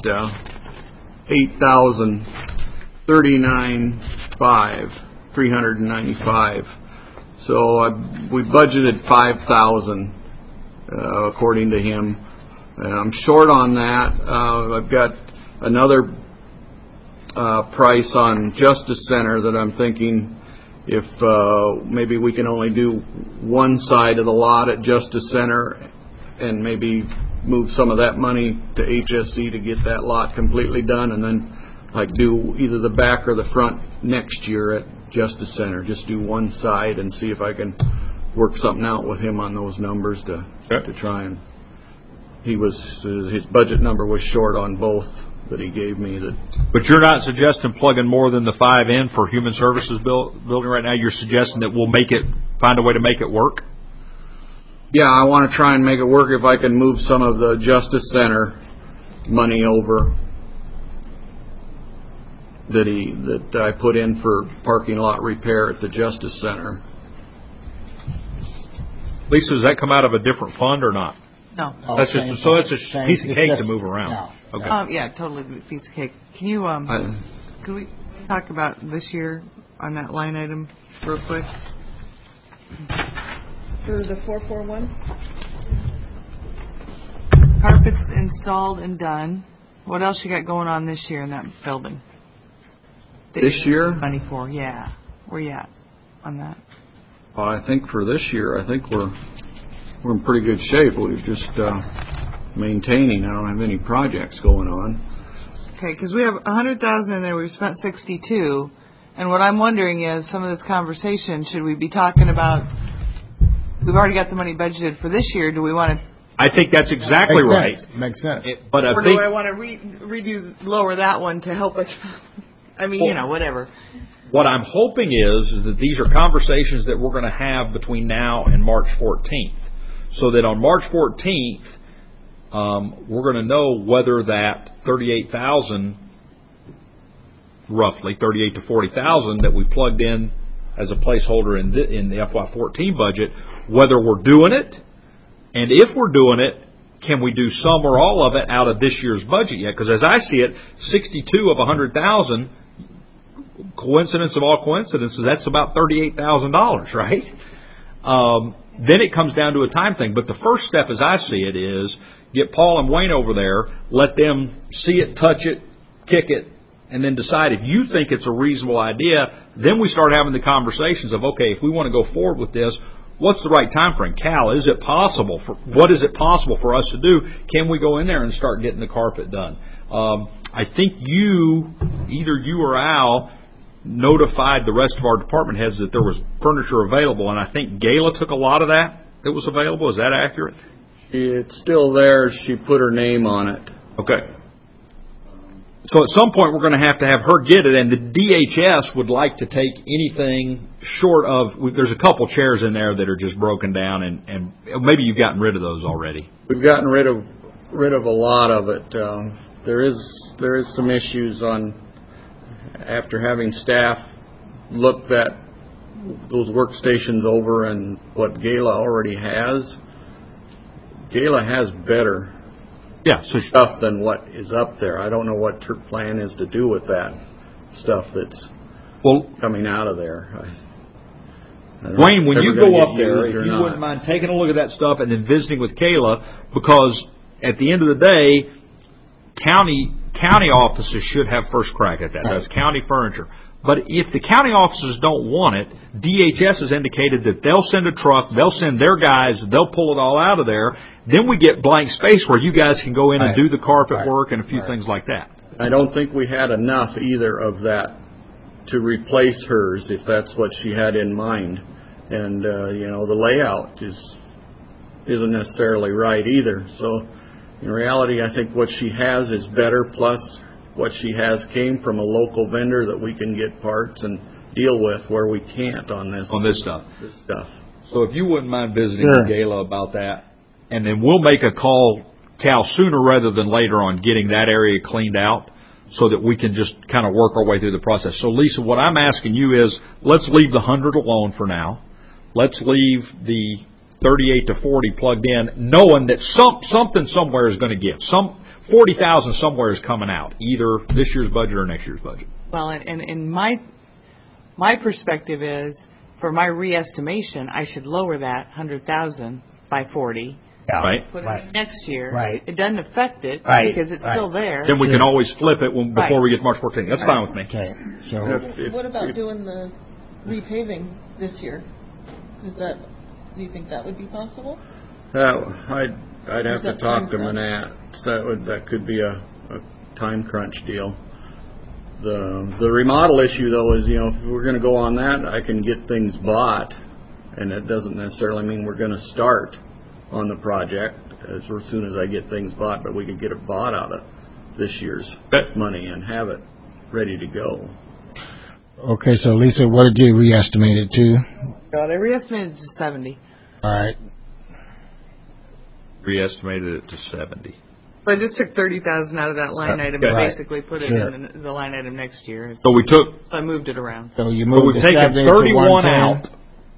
[SPEAKER 3] $395. So we budgeted $5,000 according to him. I'm short on that. I've got another price on Justice Center that I'm thinking if maybe we can only do one side of the lot at Justice Center and maybe move some of that money to HSC to get that lot completely done, and then like do either the back or the front next year at Justice Center. Just do one side and see if I can work something out with him on those numbers to try and. His budget number was short on both that he gave me.
[SPEAKER 1] But you're not suggesting plugging more than the 5 in for Human Services building right now. You're suggesting that we'll find a way to make it work.
[SPEAKER 3] Yeah, I want to try and make it work if I can move some of the Justice Center money over that I put in for parking lot repair at the Justice Center.
[SPEAKER 1] Lisa, does that come out of a different fund or not?
[SPEAKER 2] No.
[SPEAKER 1] That's a piece of cake to move around.
[SPEAKER 2] Okay. Yeah, totally a piece of cake. Can you could we talk about this year on that line item real quick?
[SPEAKER 6] For the 441?
[SPEAKER 2] Carpets installed and done. What else you got going on this year in that building?
[SPEAKER 3] This year?
[SPEAKER 2] Money for, yeah. Where you at on that?
[SPEAKER 3] Well, I think for this year, I think we're in pretty good shape. We're just maintaining. I don't have any projects going on.
[SPEAKER 2] Okay, because we have $100,000 in there. We've spent $62,000, and what I'm wondering is some of this conversation. Should we be talking about? We've already got the money budgeted for this year. Do we want to?
[SPEAKER 1] I think that's exactly right.
[SPEAKER 4] Makes sense.
[SPEAKER 1] But
[SPEAKER 2] or do I want to redo lower that one to help us? I mean, whatever.
[SPEAKER 1] What I'm hoping is that these are conversations that we're going to have between now and March 14th. So that on March 14th, we're going to know whether that 38,000, roughly 38 to 40,000 that we plugged in as a placeholder in the FY14 budget, whether we're doing it, and if we're doing it, can we do some or all of it out of this year's budget yet? Because as I see it, 62 of 100,000, coincidence of all coincidences, that's about $38,000, right? Then it comes down to a time thing. But the first step, as I see it, is get Paul and Wayne over there, let them see it, touch it, kick it, and then decide if you think it's a reasonable idea. Then we start having the conversations of, okay, if we want to go forward with this, what's the right time frame? Cal, what is it possible for us to do? Can we go in there and start getting the carpet done? I think either you or Al, notified the rest of our department heads that there was furniture available, and I think Gayla took a lot of that was available. Is that accurate?
[SPEAKER 3] It's still there. She put her name on it.
[SPEAKER 1] Okay. So at some point we're going to have her get it, and the DHS would like to take anything short of, there's a couple chairs in there that are just broken down, and maybe you've gotten rid of those already.
[SPEAKER 3] We've gotten rid of a lot of it. There is some issues after having staff look at those workstations over and what Gayla already has. Gayla has better stuff than what is up there. I don't know what her plan is to do with that stuff that's coming out of there.
[SPEAKER 1] Wayne, when you go up there, if you wouldn't mind taking a look at that stuff and then visiting with Kayla, because at the end of the day, county offices should have first crack at that. That's county furniture. But if the county offices don't want it, DHS has indicated that they'll send a truck, they'll send their guys, they'll pull it all out of there. Then we get blank space where you guys can go in and do the carpet work and a few things like that.
[SPEAKER 3] I don't think we had enough either of that to replace hers, if that's what she had in mind. And the layout isn't necessarily right either. So in reality, I think what she has is better, plus what she has came from a local vendor that we can get parts and deal with where we can't on this stuff.
[SPEAKER 1] So if you wouldn't mind visiting with Gayla about that, and then we'll make a call, Cal, sooner rather than later on getting that area cleaned out so that we can just kind of work our way through the process. So, Lisa, what I'm asking you is, let's leave the 100 alone for now. Let's leave the 38 to 40 plugged in, knowing that something somewhere is going to give. 40,000 somewhere is coming out, either this year's budget or next year's budget.
[SPEAKER 2] Well, and my perspective is, for my re-estimation, I should lower that 100,000 by 40.
[SPEAKER 1] Yeah. Right.
[SPEAKER 2] Put it in next year.
[SPEAKER 4] Right.
[SPEAKER 2] It doesn't affect it because it's still there.
[SPEAKER 1] Then we can always flip it before we get to March 14th. That's fine with me.
[SPEAKER 4] Okay. So
[SPEAKER 6] what about doing the repaving this year? Do you think that would be possible?
[SPEAKER 3] I'd have to talk to Manat. That could be a time crunch deal. The remodel issue, though, is if we're going to go on that, I can get things bought, and it doesn't necessarily mean we're going to start on the project as soon as I get things bought, but we could get it bought out of this year's money and have it ready to go.
[SPEAKER 4] Okay, so Lisa, what did you re-estimate it to?
[SPEAKER 2] I re-estimated it to 70.
[SPEAKER 4] All right.
[SPEAKER 1] Re-estimated it to 70.
[SPEAKER 2] So I just took 30,000 out of that line item and basically put it in the line item next year.
[SPEAKER 1] So
[SPEAKER 2] I moved it around.
[SPEAKER 4] So we've
[SPEAKER 1] taken 31 out.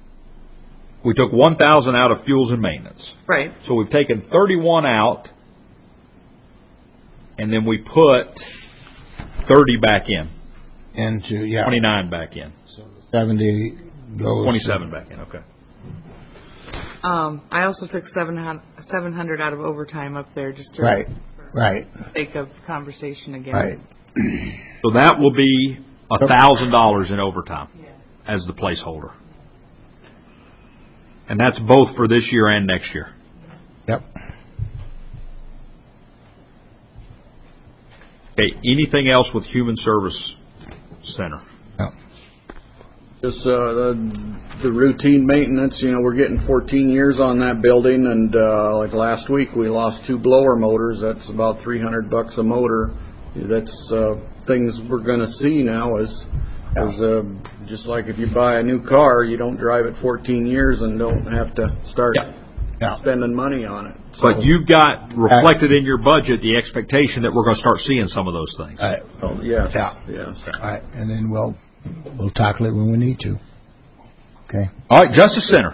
[SPEAKER 1] We took 1,000 out of fuels and maintenance.
[SPEAKER 2] Right.
[SPEAKER 1] So we've taken 31 out, and then we put 30 back in. 29 back in.
[SPEAKER 4] So 70 goes.
[SPEAKER 1] 27 back in. Okay.
[SPEAKER 2] I also took 700 out of overtime up there just to
[SPEAKER 4] right.
[SPEAKER 2] sake of conversation again.
[SPEAKER 4] Right.
[SPEAKER 1] So that will be $1,000 in overtime as the placeholder. And that's both for this year and next year.
[SPEAKER 4] Yep.
[SPEAKER 1] Okay, anything else with Human Service Center?
[SPEAKER 4] No.
[SPEAKER 3] Just the routine maintenance. We're getting 14 years on that building, and like last week we lost 2 blower motors. That's about $300 a motor. That's things we're going to see now as Because just like if you buy a new car, you don't drive it 14 years and don't have to start spending money on it. So,
[SPEAKER 1] but you've got reflected in your budget the expectation that we're going to start seeing some of those things.
[SPEAKER 3] Yes.
[SPEAKER 4] All right, and then we'll tackle it when we need to. Okay.
[SPEAKER 1] All right, Justice Center.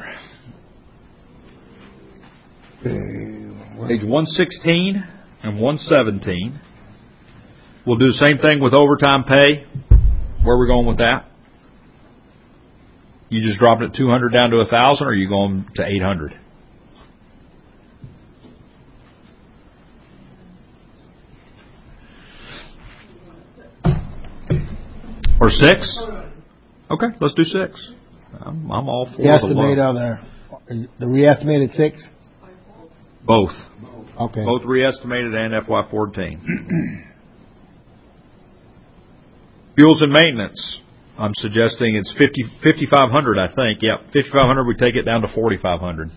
[SPEAKER 1] Page 116 and 117. We'll do the same thing with overtime pay. Where are we going with that? You just dropping it 200 down to 1,000, or are you going to 800? Or 6? Okay, let's do 6. I'm all for
[SPEAKER 4] the estimate of the re-estimated 6?
[SPEAKER 1] Both.
[SPEAKER 4] Okay.
[SPEAKER 1] Both re-estimated and FY14. Fuels and maintenance. I'm suggesting it's 5,500. I think. Yeah, 5,500. We take it down to 4,500.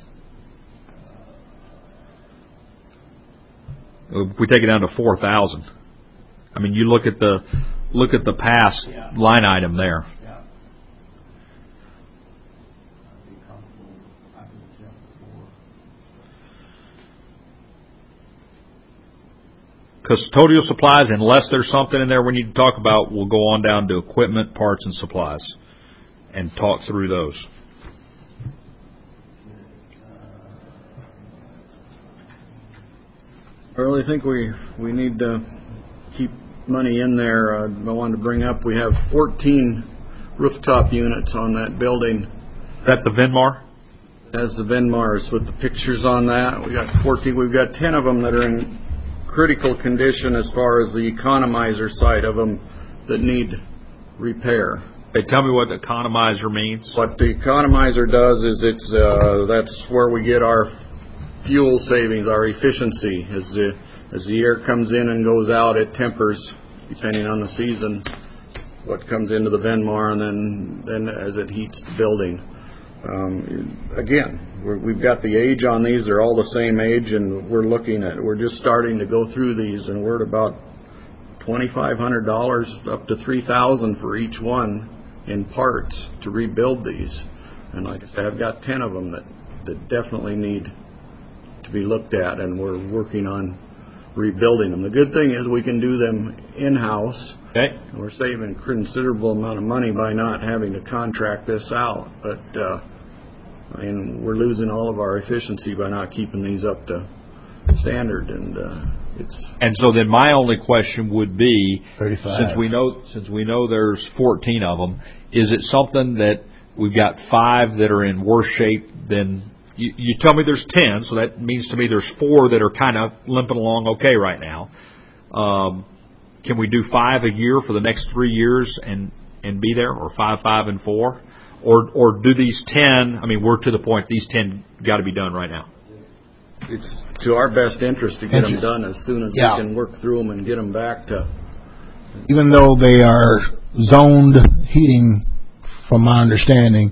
[SPEAKER 1] We take it down to 4,000. I mean, you look at the past line item there. Custodial supplies, unless there's something in there we need to talk about, we'll go on down to equipment, parts, and supplies and talk through those.
[SPEAKER 3] I really think we need to keep money in there. I wanted to bring up, we have 14 rooftop units on that building.
[SPEAKER 1] Is that the Venmar?
[SPEAKER 3] As the Venmars with the pictures on that. We got 14. We've got 10 of them that are in critical condition as far as the economizer side of them that need repair.
[SPEAKER 1] Hey, tell me what the economizer means.
[SPEAKER 3] What the economizer does is that's where we get our fuel savings, our efficiency. As the air comes in and goes out, it tempers depending on the season what comes into the Venmar, and then as it heats the building. Again, we've got the age on these. They're all the same age, and we're just starting to go through these, and we're at about $2,500 up to $3,000 for each one in parts to rebuild these. And like I said, I've got 10 of them that definitely need to be looked at, and we're working on rebuilding them. The good thing is we can do them in-house.
[SPEAKER 1] Okay.
[SPEAKER 3] We're saving a considerable amount of money by not having to contract this out. But I mean, we're losing all of our efficiency by not keeping these up to standard, and it's.
[SPEAKER 1] And so then my only question would be,
[SPEAKER 4] 35.
[SPEAKER 1] Since we know there's 14 of them, is it something that we've got 5 that are in worse shape than? You tell me there's 10, so that means to me there's 4 that are kind of limping along okay right now. Can we do 5 a year for the next 3 years and be there, or 5, 5, and 4? Or do these 10, I mean, we're to the point, these 10 got to be done right now.
[SPEAKER 3] It's to our best interest to get them done as soon as we can work through them and get them back to.
[SPEAKER 4] Even though they are zoned heating, from my understanding,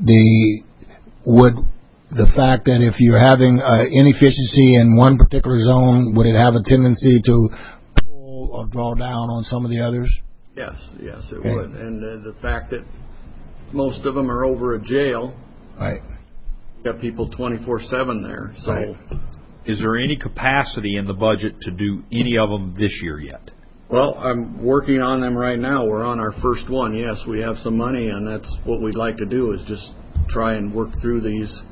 [SPEAKER 4] the fact that if you're having inefficiency in one particular zone, would it have a tendency to pull or draw down on some of the others?
[SPEAKER 3] Yes, it would. And the fact that most of them are over a jail.
[SPEAKER 4] Right.
[SPEAKER 3] You got people 24/7 there. So,
[SPEAKER 4] right.
[SPEAKER 1] Is there any capacity in the budget to do any of them this year yet?
[SPEAKER 3] Well, I'm working on them right now. We're on our first one. Yes, we have some money, and that's what we'd like to do, is just try and work through these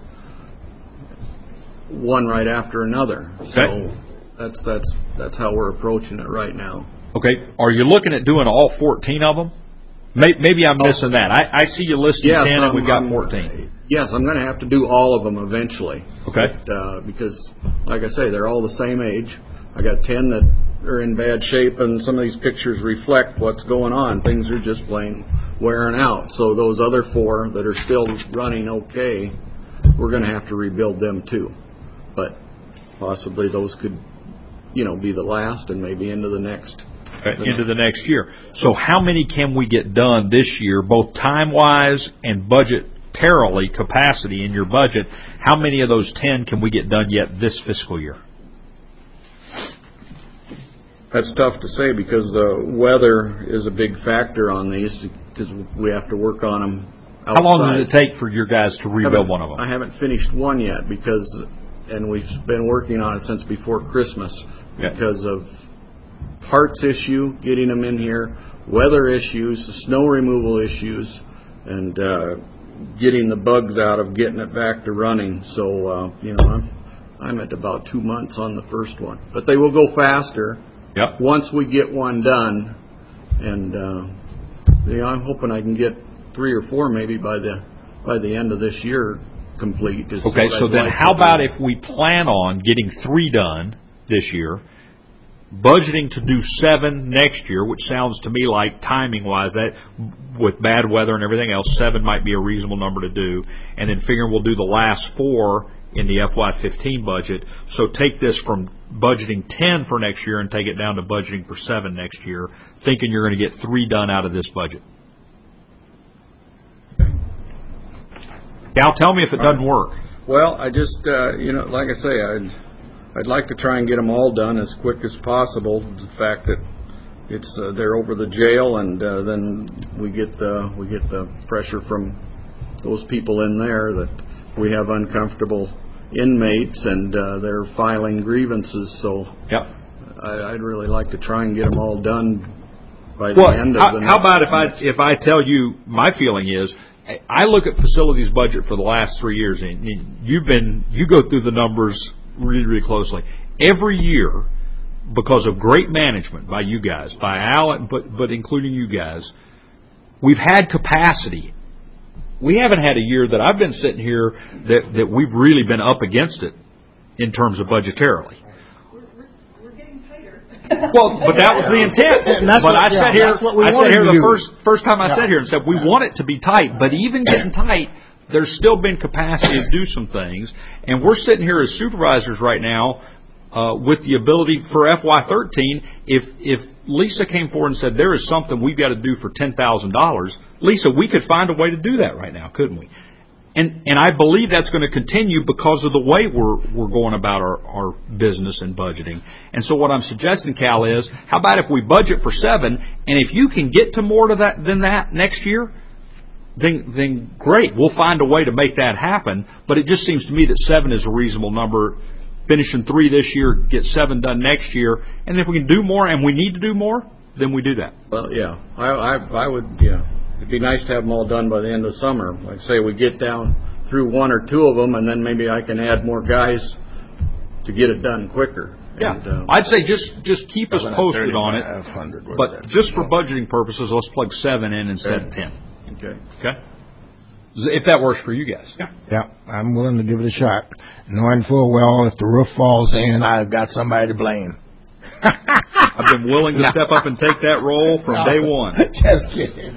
[SPEAKER 3] one right after another.
[SPEAKER 1] Okay.
[SPEAKER 3] So that's how we're approaching it right now.
[SPEAKER 1] Okay. Are you looking at doing all 14 of them? Maybe I'm missing that. I see you listed 10 and we've got 14.
[SPEAKER 3] Yes, I'm going to have to do all of them eventually.
[SPEAKER 1] Okay.
[SPEAKER 3] But, because, like I say, they're all the same age. I got 10 that are in bad shape, and some of these pictures reflect what's going on. Things are just plain wearing out. So those other 4 that are still running okay, we're going to have to rebuild them too. But possibly those could, be the last, and maybe into the next.
[SPEAKER 1] Into the next year. So how many can we get done this year, both time-wise and budgetarily, capacity in your budget? How many of those 10 can we get done yet this fiscal year?
[SPEAKER 3] That's tough to say, because weather is a big factor on these. because we have to work on them outside.
[SPEAKER 1] How long does it take for your guys to rebuild one of them?
[SPEAKER 3] I haven't finished one yet and we've been working on it since before Christmas because of parts issue, getting them in here, weather issues, snow removal issues, and getting the bugs out of getting it back to running. So, I'm at about 2 months on the first one. But they will go faster once we get one done. And, I'm hoping I can get 3 or 4 maybe by the end of this year complete.
[SPEAKER 1] Okay, so then how about if we plan on getting 3 done this year, budgeting to do 7 next year, which sounds to me like timing-wise, that with bad weather and everything else, 7 might be a reasonable number to do, and then figuring we'll do the last 4 in the FY15 budget. So take this from budgeting 10 for next year and take it down to budgeting for 7 next year, thinking you're going to get 3 done out of this budget. Cal, tell me if it doesn't work.
[SPEAKER 3] Well, I just, like I say, I'd like to try and get them all done as quick as possible. The fact that they're over the jail, and then we get the pressure from those people in there that we have uncomfortable inmates, and they're filing grievances. So I'd really like to try and get them all done by the end of the next.
[SPEAKER 1] How about if I tell you my feeling is, I look at facilities budget for the last 3 years, and you go through the numbers really, really closely. Every year, because of great management by you guys, by Al, but including you guys, we've had capacity. We haven't had a year that I've been sitting here that we've really been up against it in terms of budgetarily.
[SPEAKER 6] We're getting tighter.
[SPEAKER 1] Well, but that was the intent. But I sat here the first time I sat here and said we want it to be tight, but even getting tight, there's still been capacity to do some things, and we're sitting here as supervisors right now with the ability for FY13. If Lisa came forward and said there is something we've got to do for $10,000, Lisa, we could find a way to do that right now, couldn't we? And I believe that's going to continue because of the way we're going about our business and budgeting. And so what I'm suggesting, Cal, is how about if we budget for 7, and if you can get to more than that next year, then great. We'll find a way to make that happen. But it just seems to me that 7 is a reasonable number. Finishing 3 this year, get 7 done next year, and if we can do more and we need to do more, then we do that.
[SPEAKER 3] Well, yeah, I would, it'd be nice to have them all done by the end of summer. Like say we get down through 1 or 2 of them, and then maybe I can add more guys to get it done quicker.
[SPEAKER 1] Yeah, and, I'd say just keep us posted on it. But just for budgeting purposes, let's plug 7 in instead of 10. Okay. If that works for you guys.
[SPEAKER 4] Yeah, I'm willing to give it a shot. Knowing full well if the roof falls in, I've got somebody to blame.
[SPEAKER 1] I've been willing to step up and take that role from day one.
[SPEAKER 4] Just kidding.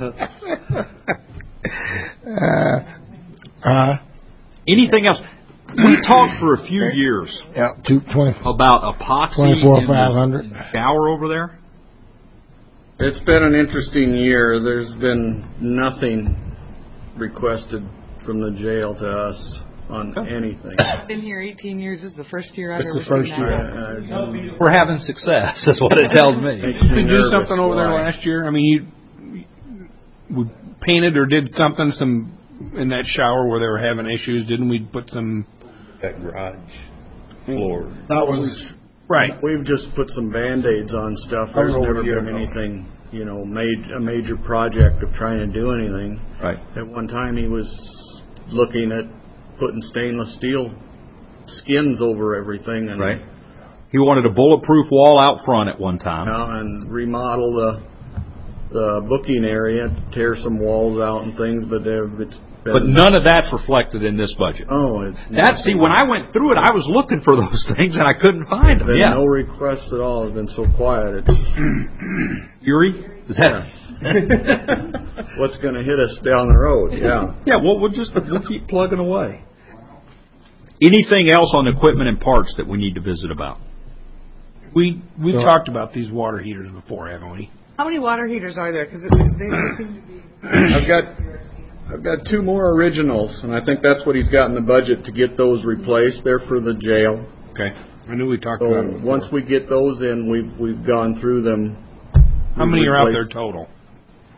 [SPEAKER 1] Anything else? We talked for a few years about epoxy in the shower over there.
[SPEAKER 3] It's been an interesting year. There's been nothing requested from the jail to us on anything.
[SPEAKER 2] I've been here 18 years. This is the first year I've ever seen that.
[SPEAKER 1] We're having success. That's what it tells me.
[SPEAKER 7] Did we do something over there last year? I mean, we painted or did something in that shower where they were having issues. Didn't we put some...
[SPEAKER 8] That garage floor.
[SPEAKER 3] That was...
[SPEAKER 7] Right.
[SPEAKER 3] We've just put some Band-Aids on stuff. There's never been anything... a major project of trying to do anything.
[SPEAKER 1] Right.
[SPEAKER 3] At one time, he was looking at putting stainless steel skins over everything, and
[SPEAKER 1] right. He wanted a bulletproof wall out front at one time,
[SPEAKER 3] and remodel the booking area, tear some walls out and things, but it's been...
[SPEAKER 1] But none of that's reflected in this budget.
[SPEAKER 3] Oh,
[SPEAKER 1] see, when I went through it, I was looking for those things and I couldn't find them.
[SPEAKER 3] Yeah. No requests at all. It's been so quiet.
[SPEAKER 1] Yuri? Is that
[SPEAKER 3] what's going to hit us down the road? Yeah.
[SPEAKER 1] Yeah. Well, we'll keep plugging away. Anything else on equipment and parts that we need to visit about?
[SPEAKER 7] We've talked about these water heaters before, haven't we?
[SPEAKER 2] How many water heaters are there? Because they seem to be.
[SPEAKER 3] I've got 2 more originals, and I think that's what he's got in the budget to get those replaced. They're for the jail.
[SPEAKER 1] Okay.
[SPEAKER 7] I knew we talked about it before.
[SPEAKER 3] Once we get those in, we've gone through them.
[SPEAKER 7] How many are out there total?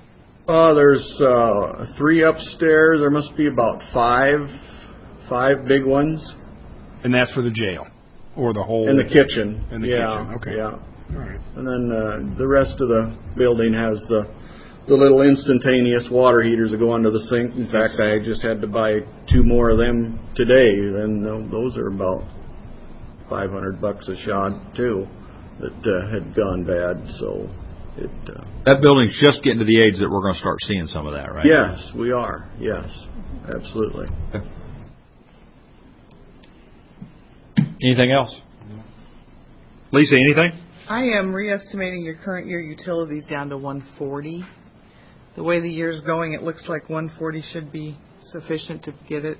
[SPEAKER 3] There's 3 upstairs. There must be about five big ones.
[SPEAKER 7] And that's for the jail, or the whole...
[SPEAKER 3] In the kitchen.
[SPEAKER 7] In the
[SPEAKER 3] yeah,
[SPEAKER 7] kitchen, okay.
[SPEAKER 3] Yeah.
[SPEAKER 7] All right.
[SPEAKER 3] And then the rest of the building has the little instantaneous water heaters that go under the sink. In fact, I just had to buy 2 more of them today. And those are about $500 a shot, too, that had gone bad. So
[SPEAKER 1] that building's just getting to the age that we're going to start seeing some of that, right?
[SPEAKER 3] Yes, we are. Yes, absolutely.
[SPEAKER 1] Okay. Anything else? Lisa, anything?
[SPEAKER 2] I am re-estimating your current year utilities down to 140. The way the year's going, it looks like 140 should be sufficient to get it.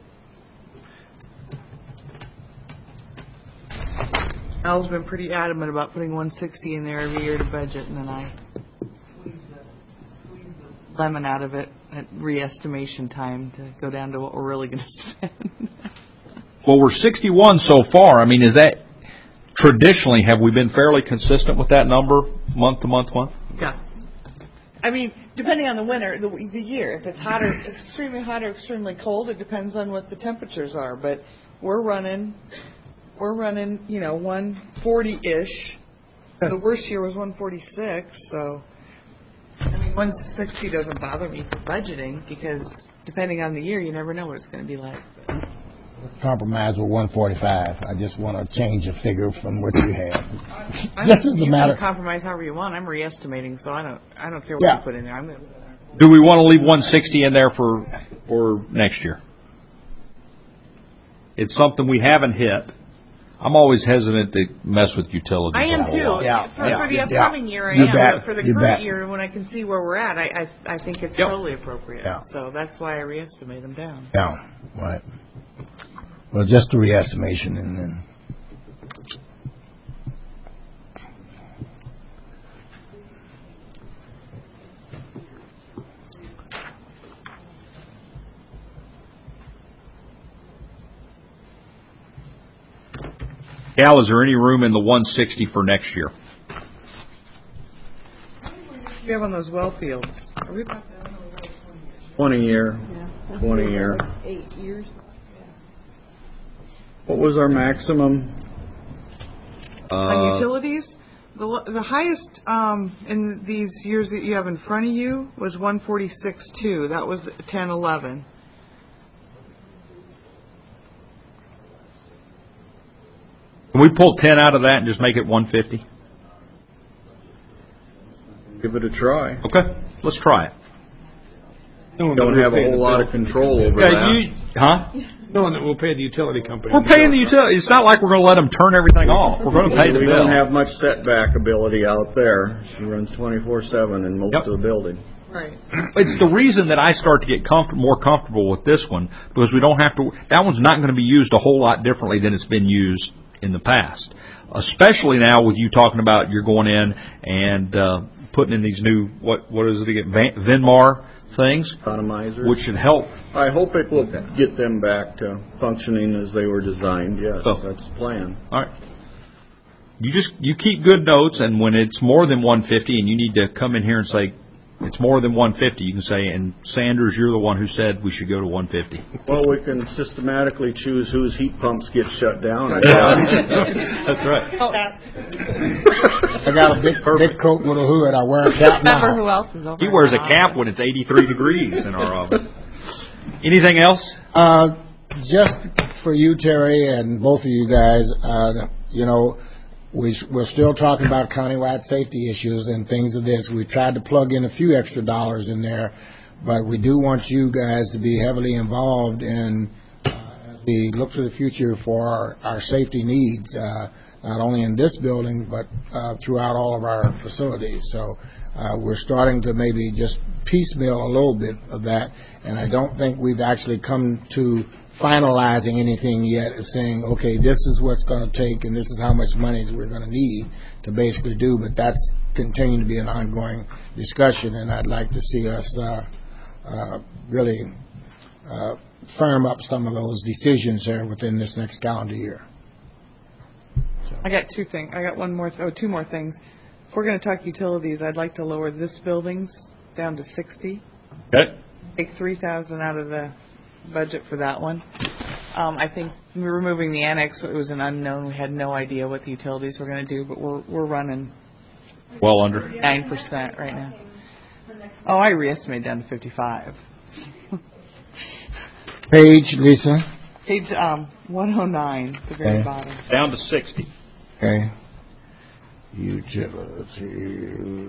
[SPEAKER 2] Al's been pretty adamant about putting 160 in there every year to budget, and then I squeeze the lemon out of it at re-estimation time to go down to what we're really going to spend.
[SPEAKER 1] Well, we're 61 so far. I mean, is that traditionally, have we been fairly consistent with that number month to month?
[SPEAKER 2] Yeah. I mean, depending on the winter, the year. If it's hot or extremely hot or extremely cold, it depends on what the temperatures are. But we're running, 140-ish. The worst year was 146. So, I mean, 160 doesn't bother me for budgeting because depending on the year, you never know what it's going to be like.
[SPEAKER 4] Let's compromise with 145. I just want to change a figure from what you have.
[SPEAKER 2] You can compromise however you want. I'm re-estimating, so I don't care what you put in there.
[SPEAKER 1] Do we want to leave 160 in there for next year? It's something we haven't hit. I'm always hesitant to mess with utilities.
[SPEAKER 2] I am too. For the upcoming year, I am. But for the current year, when I can see where we're at, I think it's totally appropriate. Yeah. So that's why I re-estimate them down.
[SPEAKER 4] Yeah, right. Well, just a re-estimation and then...
[SPEAKER 1] Al, is there any room in the 160 for next year?
[SPEAKER 2] What do you have on those well fields? Are we about
[SPEAKER 3] 20 year.
[SPEAKER 6] Yeah.
[SPEAKER 3] 20 year.
[SPEAKER 6] 8 years.
[SPEAKER 3] What was our maximum?
[SPEAKER 2] On utilities? The highest in these years that you have in front of you was 146.2. That was 10-11.
[SPEAKER 1] Can we pull 10 out of that and just make it 150?
[SPEAKER 3] Give it a try.
[SPEAKER 1] Okay, let's try it.
[SPEAKER 3] Don't have a whole lot of control over that.
[SPEAKER 7] No, we'll pay the utility company.
[SPEAKER 1] We're paying the utility. It's not like we're going to let them turn everything off. We're going to pay the bill.
[SPEAKER 3] We don't have much setback ability out there. She runs 24/7 in most of the building.
[SPEAKER 2] Right.
[SPEAKER 1] It's the reason that I start to get more comfortable with this one, because we don't have to. That one's not going to be used a whole lot differently than it's been used in the past. Especially now with you talking about you're going in and putting in these new what is it again? Venmar things,
[SPEAKER 3] economizers,
[SPEAKER 1] which should help.
[SPEAKER 3] I hope it will get them back to functioning as they were designed. Yes, that's the plan.
[SPEAKER 1] All right. You keep good notes, and when it's more than 150, and you need to come in here and say it's more than 150, you can say, and Sanders, you're the one who said we should go to 150.
[SPEAKER 3] Well, we can systematically choose whose heat pumps get shut down.
[SPEAKER 1] That's right.
[SPEAKER 4] I got a big coat with a hood. I wear a cap now.
[SPEAKER 5] Remember who else is over?
[SPEAKER 1] He wears a cap when it's 83 degrees in our office. Anything else?
[SPEAKER 4] Just for you, Terry, and both of you guys, we're still talking about countywide safety issues and things of this. We tried to plug in a few extra dollars in there, but we do want you guys to be heavily involved in as we look to the future for our safety needs, not only in this building, but throughout all of our facilities. So we're starting to maybe just piecemeal a little bit of that, and I don't think we've actually come to finalizing anything yet of saying, okay, this is what's going to take and this is how much money we're going to need to basically do, but that's continuing to be an ongoing discussion, and I'd like to see us really firm up some of those decisions there within this next calendar year. So.
[SPEAKER 2] I got two more things. If we're going to talk utilities, I'd like to lower this building's down to 60
[SPEAKER 1] Okay.
[SPEAKER 2] Take 3,000 out of the budget for that one. I think removing the annex, it was an unknown. We had no idea what the utilities were going to do, but we're running
[SPEAKER 1] Well under.
[SPEAKER 2] 9% right now. Oh, I re-estimated down to 55.
[SPEAKER 4] Page, Lisa.
[SPEAKER 2] Page 109, the very bottom.
[SPEAKER 1] Down to 60.
[SPEAKER 4] Okay. Utility.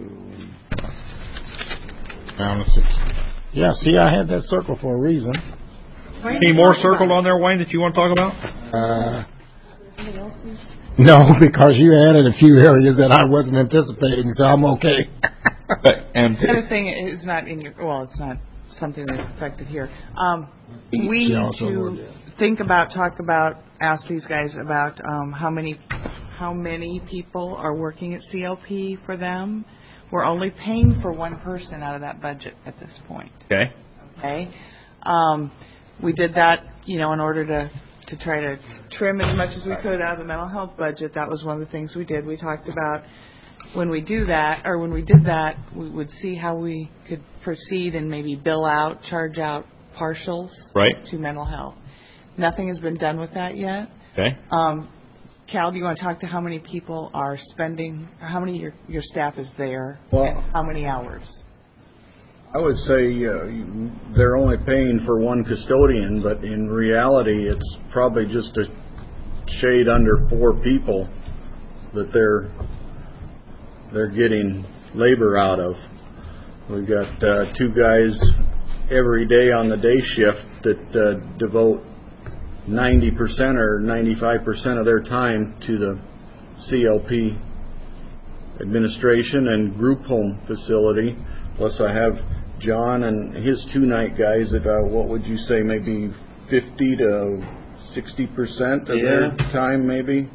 [SPEAKER 4] Down to 60. Yeah, see, I had that circle for a reason.
[SPEAKER 1] Any more circled on there, Wayne, that you want to talk about?
[SPEAKER 4] No, because you added a few areas that I wasn't anticipating, so I'm okay.
[SPEAKER 1] And
[SPEAKER 2] The other thing is not in your, well, it's not something that's affected here. We need to think about, talk about, ask these guys about how many people are working at CLP for them. We're only paying for one person out of that budget at this point.
[SPEAKER 1] Okay.
[SPEAKER 2] Okay. We did that, in order to try to trim as much as we could out of the mental health budget. That was one of the things we did. We talked about when we did that, we would see how we could proceed and maybe charge out partials to mental health. Nothing has been done with that yet.
[SPEAKER 1] Okay.
[SPEAKER 2] Cal, do you want to talk to how many people are spending, or how many your staff is there,
[SPEAKER 3] Well,
[SPEAKER 2] and how many hours?
[SPEAKER 3] I would say they're only paying for one custodian, but in reality, it's probably just a shade under 4 people that they're getting labor out of. We've got 2 guys every day on the day shift that devote 90% or 95% of their time to the CLP administration and group home facility. Plus I have John and his 2 night guys that, what would you say, maybe 50 to 60% of their time maybe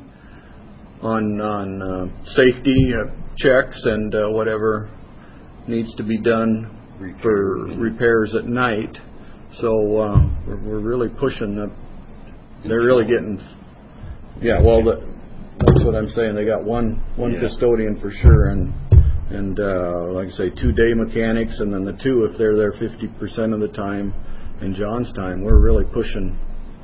[SPEAKER 3] on safety checks and whatever needs to be done for repairs at night. So we're really pushing the. They're really getting. Yeah, well, that's what I'm saying. They got one custodian for sure, and like I say, 2 day mechanics, and then the 2 if they're there 50% of the time. In John's time, we're really pushing.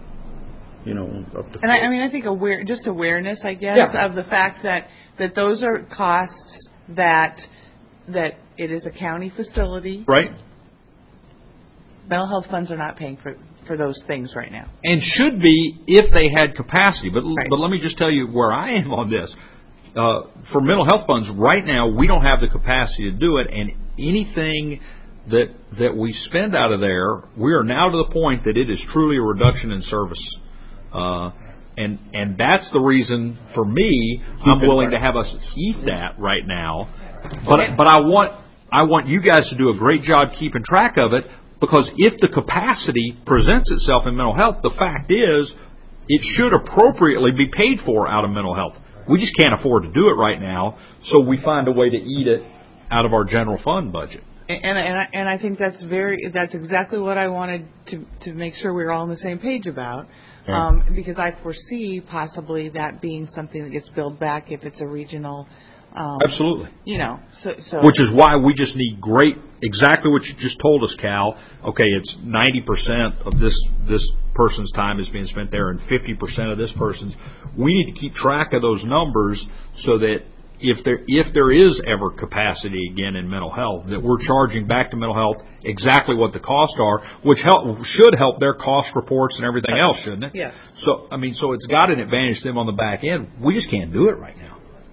[SPEAKER 3] Up to.
[SPEAKER 2] And I think awareness, I guess, of the fact that those are costs that it is a county facility.
[SPEAKER 1] Right.
[SPEAKER 2] Mental health funds are not paying for those things right now.
[SPEAKER 1] And should be if they had capacity. But let me just tell you where I am on this. For mental health funds, right now, we don't have the capacity to do it, and anything that we spend out of there, we are now to the point that it is truly a reduction in service. And that's the reason, for me, I'm willing to have us eat that right now. But I want you guys to do a great job keeping track of it, because if the capacity presents itself in mental health, the fact is it should appropriately be paid for out of mental health. We just can't afford to do it right now, so we find a way to eat it out of our general fund budget.
[SPEAKER 2] And I think that's exactly what I wanted to make sure we were all on the same page about. Because I foresee possibly that being something that gets billed back if it's a regional.
[SPEAKER 1] Absolutely.
[SPEAKER 2] So
[SPEAKER 1] which is why we just need exactly what you just told us, Cal. Okay, it's 90% of this person's time is being spent there, and 50% of this person's. We need to keep track of those numbers so that if there is ever capacity again in mental health, that we're charging back to mental health exactly what the costs are, which should help their cost reports and everything else, shouldn't it?
[SPEAKER 2] Yes.
[SPEAKER 1] So so it's got an advantage to them on the back end. We just can't do it right now.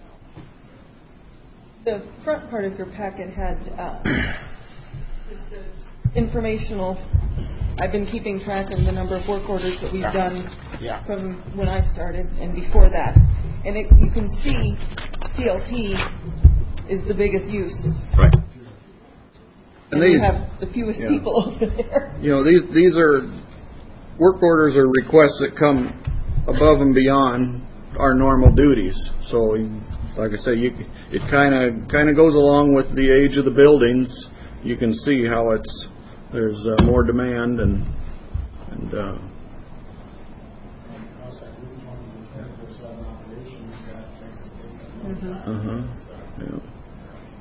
[SPEAKER 6] The front part of your packet had informational. I've been keeping track of the number of work orders that we've done from when I started and before that. And you can see CLP is the biggest use.
[SPEAKER 1] Right.
[SPEAKER 6] And you have the fewest people over there.
[SPEAKER 3] These are work orders or requests that come above and beyond our normal duties. So, like I say, it kind of goes along with the age of the buildings. You can see how there's more demand and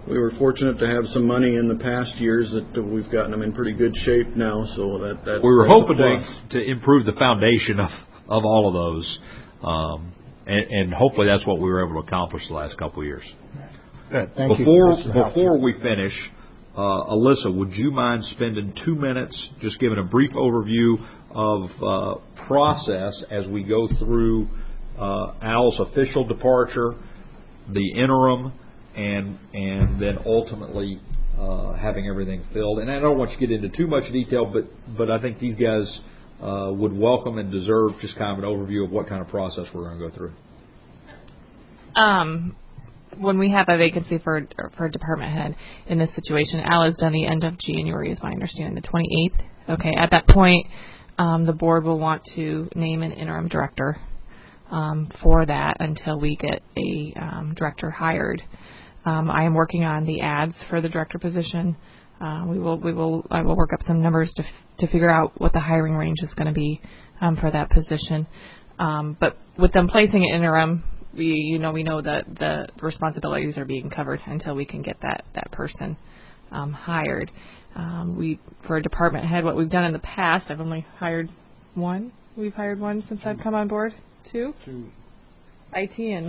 [SPEAKER 3] we were fortunate to have some money in the past years that we've gotten them in pretty good shape now. So that
[SPEAKER 1] we were
[SPEAKER 3] that's a
[SPEAKER 1] hoping
[SPEAKER 3] plus.
[SPEAKER 1] to improve the foundation of all of those, and hopefully that's what we were able to accomplish the last couple of years.
[SPEAKER 4] Good. Thank you.
[SPEAKER 1] Before we finish, Alyssa, would you mind spending 2 minutes just giving a brief overview of process as we go through Al's official departure, the interim, and then ultimately having everything filled? And I don't want you to get into too much detail, but I think these guys would welcome and deserve just kind of an overview of what kind of process we're going to go through.
[SPEAKER 5] When we have a vacancy for a department head in this situation, Al is done the end of January, is my understanding, the 28th. Okay, at that point, the board will want to name an interim director for that until we get a director hired. I am working on the ads for the director position. I will work up some numbers to figure out what the hiring range is going to be for that position. But with them placing an interim, we know that the responsibilities are being covered until we can get that person hired. For a department head, what we've done in the past, I've only hired one. We've hired one since I've come on board. Two. IT and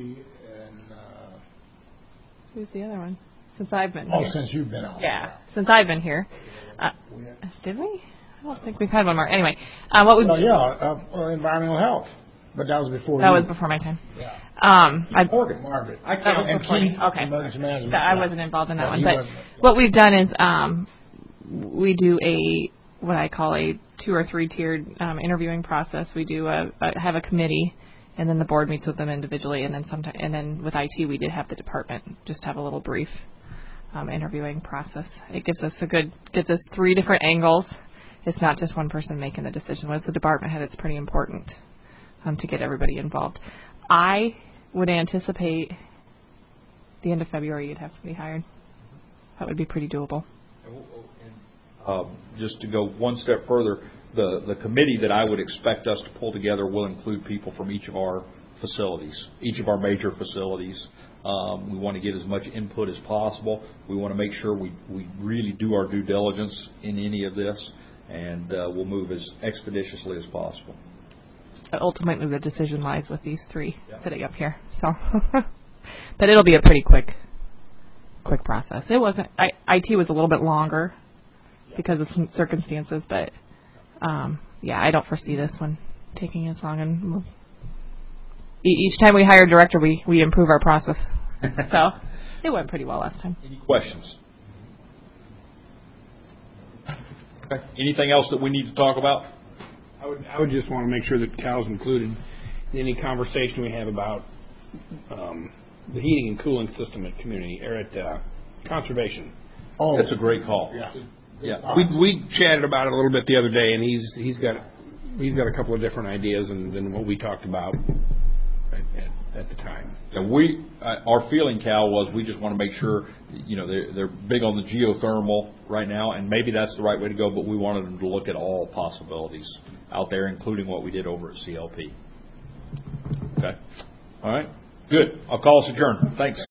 [SPEAKER 5] who's the other one? Since I've been here.
[SPEAKER 4] Since you've been on.
[SPEAKER 5] Yeah, since I've been here. Did we? I don't think we've had one more. Anyway, what we've
[SPEAKER 4] environmental health. But that was before
[SPEAKER 5] That was before my time.
[SPEAKER 4] Yeah.
[SPEAKER 5] Margaret.
[SPEAKER 4] That
[SPEAKER 5] was before me. Okay.
[SPEAKER 4] Emergency management.
[SPEAKER 5] I wasn't involved in that one. But what we've done is we do what I call a 2 or 3 tiered interviewing process. We do have a committee, and then the board meets with them individually, and then with IT we did have the department just have a little brief interviewing process. It gives us 3 different angles. It's not just one person making the decision. When it's a department head, it's pretty important to get everybody involved. I would anticipate the end of February you'd have to be hired. That would be pretty doable.
[SPEAKER 1] Just to go one step further, the committee that I would expect us to pull together will include people from each of our facilities, each of our major facilities. We want to get as much input as possible. We want to make sure we really do our due diligence in any of this, and we'll move as expeditiously as possible.
[SPEAKER 5] Ultimately, the decision lies with these 3 sitting up here. So, but it'll be a pretty quick process. It wasn't. IT was a little bit longer because of some circumstances, but I don't foresee this one taking as long. And each time we hire a director, we improve our process. So it went pretty well last time.
[SPEAKER 1] Any questions? Okay. Anything else that we need to talk about?
[SPEAKER 7] I would just want to make sure that Cal's included in any conversation we have about the heating and cooling system at community or at conservation.
[SPEAKER 1] Oh, that's a great call.
[SPEAKER 7] Yeah. We chatted about it a little bit the other day, and he's got a couple of different ideas than what we talked about at the time.
[SPEAKER 1] Yeah, our feeling, Cal, was we just want to make sure, they're big on the geothermal right now, and maybe that's the right way to go, but we wanted them to look at all possibilities out there, including what we did over at CLP. Okay. All right. Good. I'll call us adjourned. Thanks.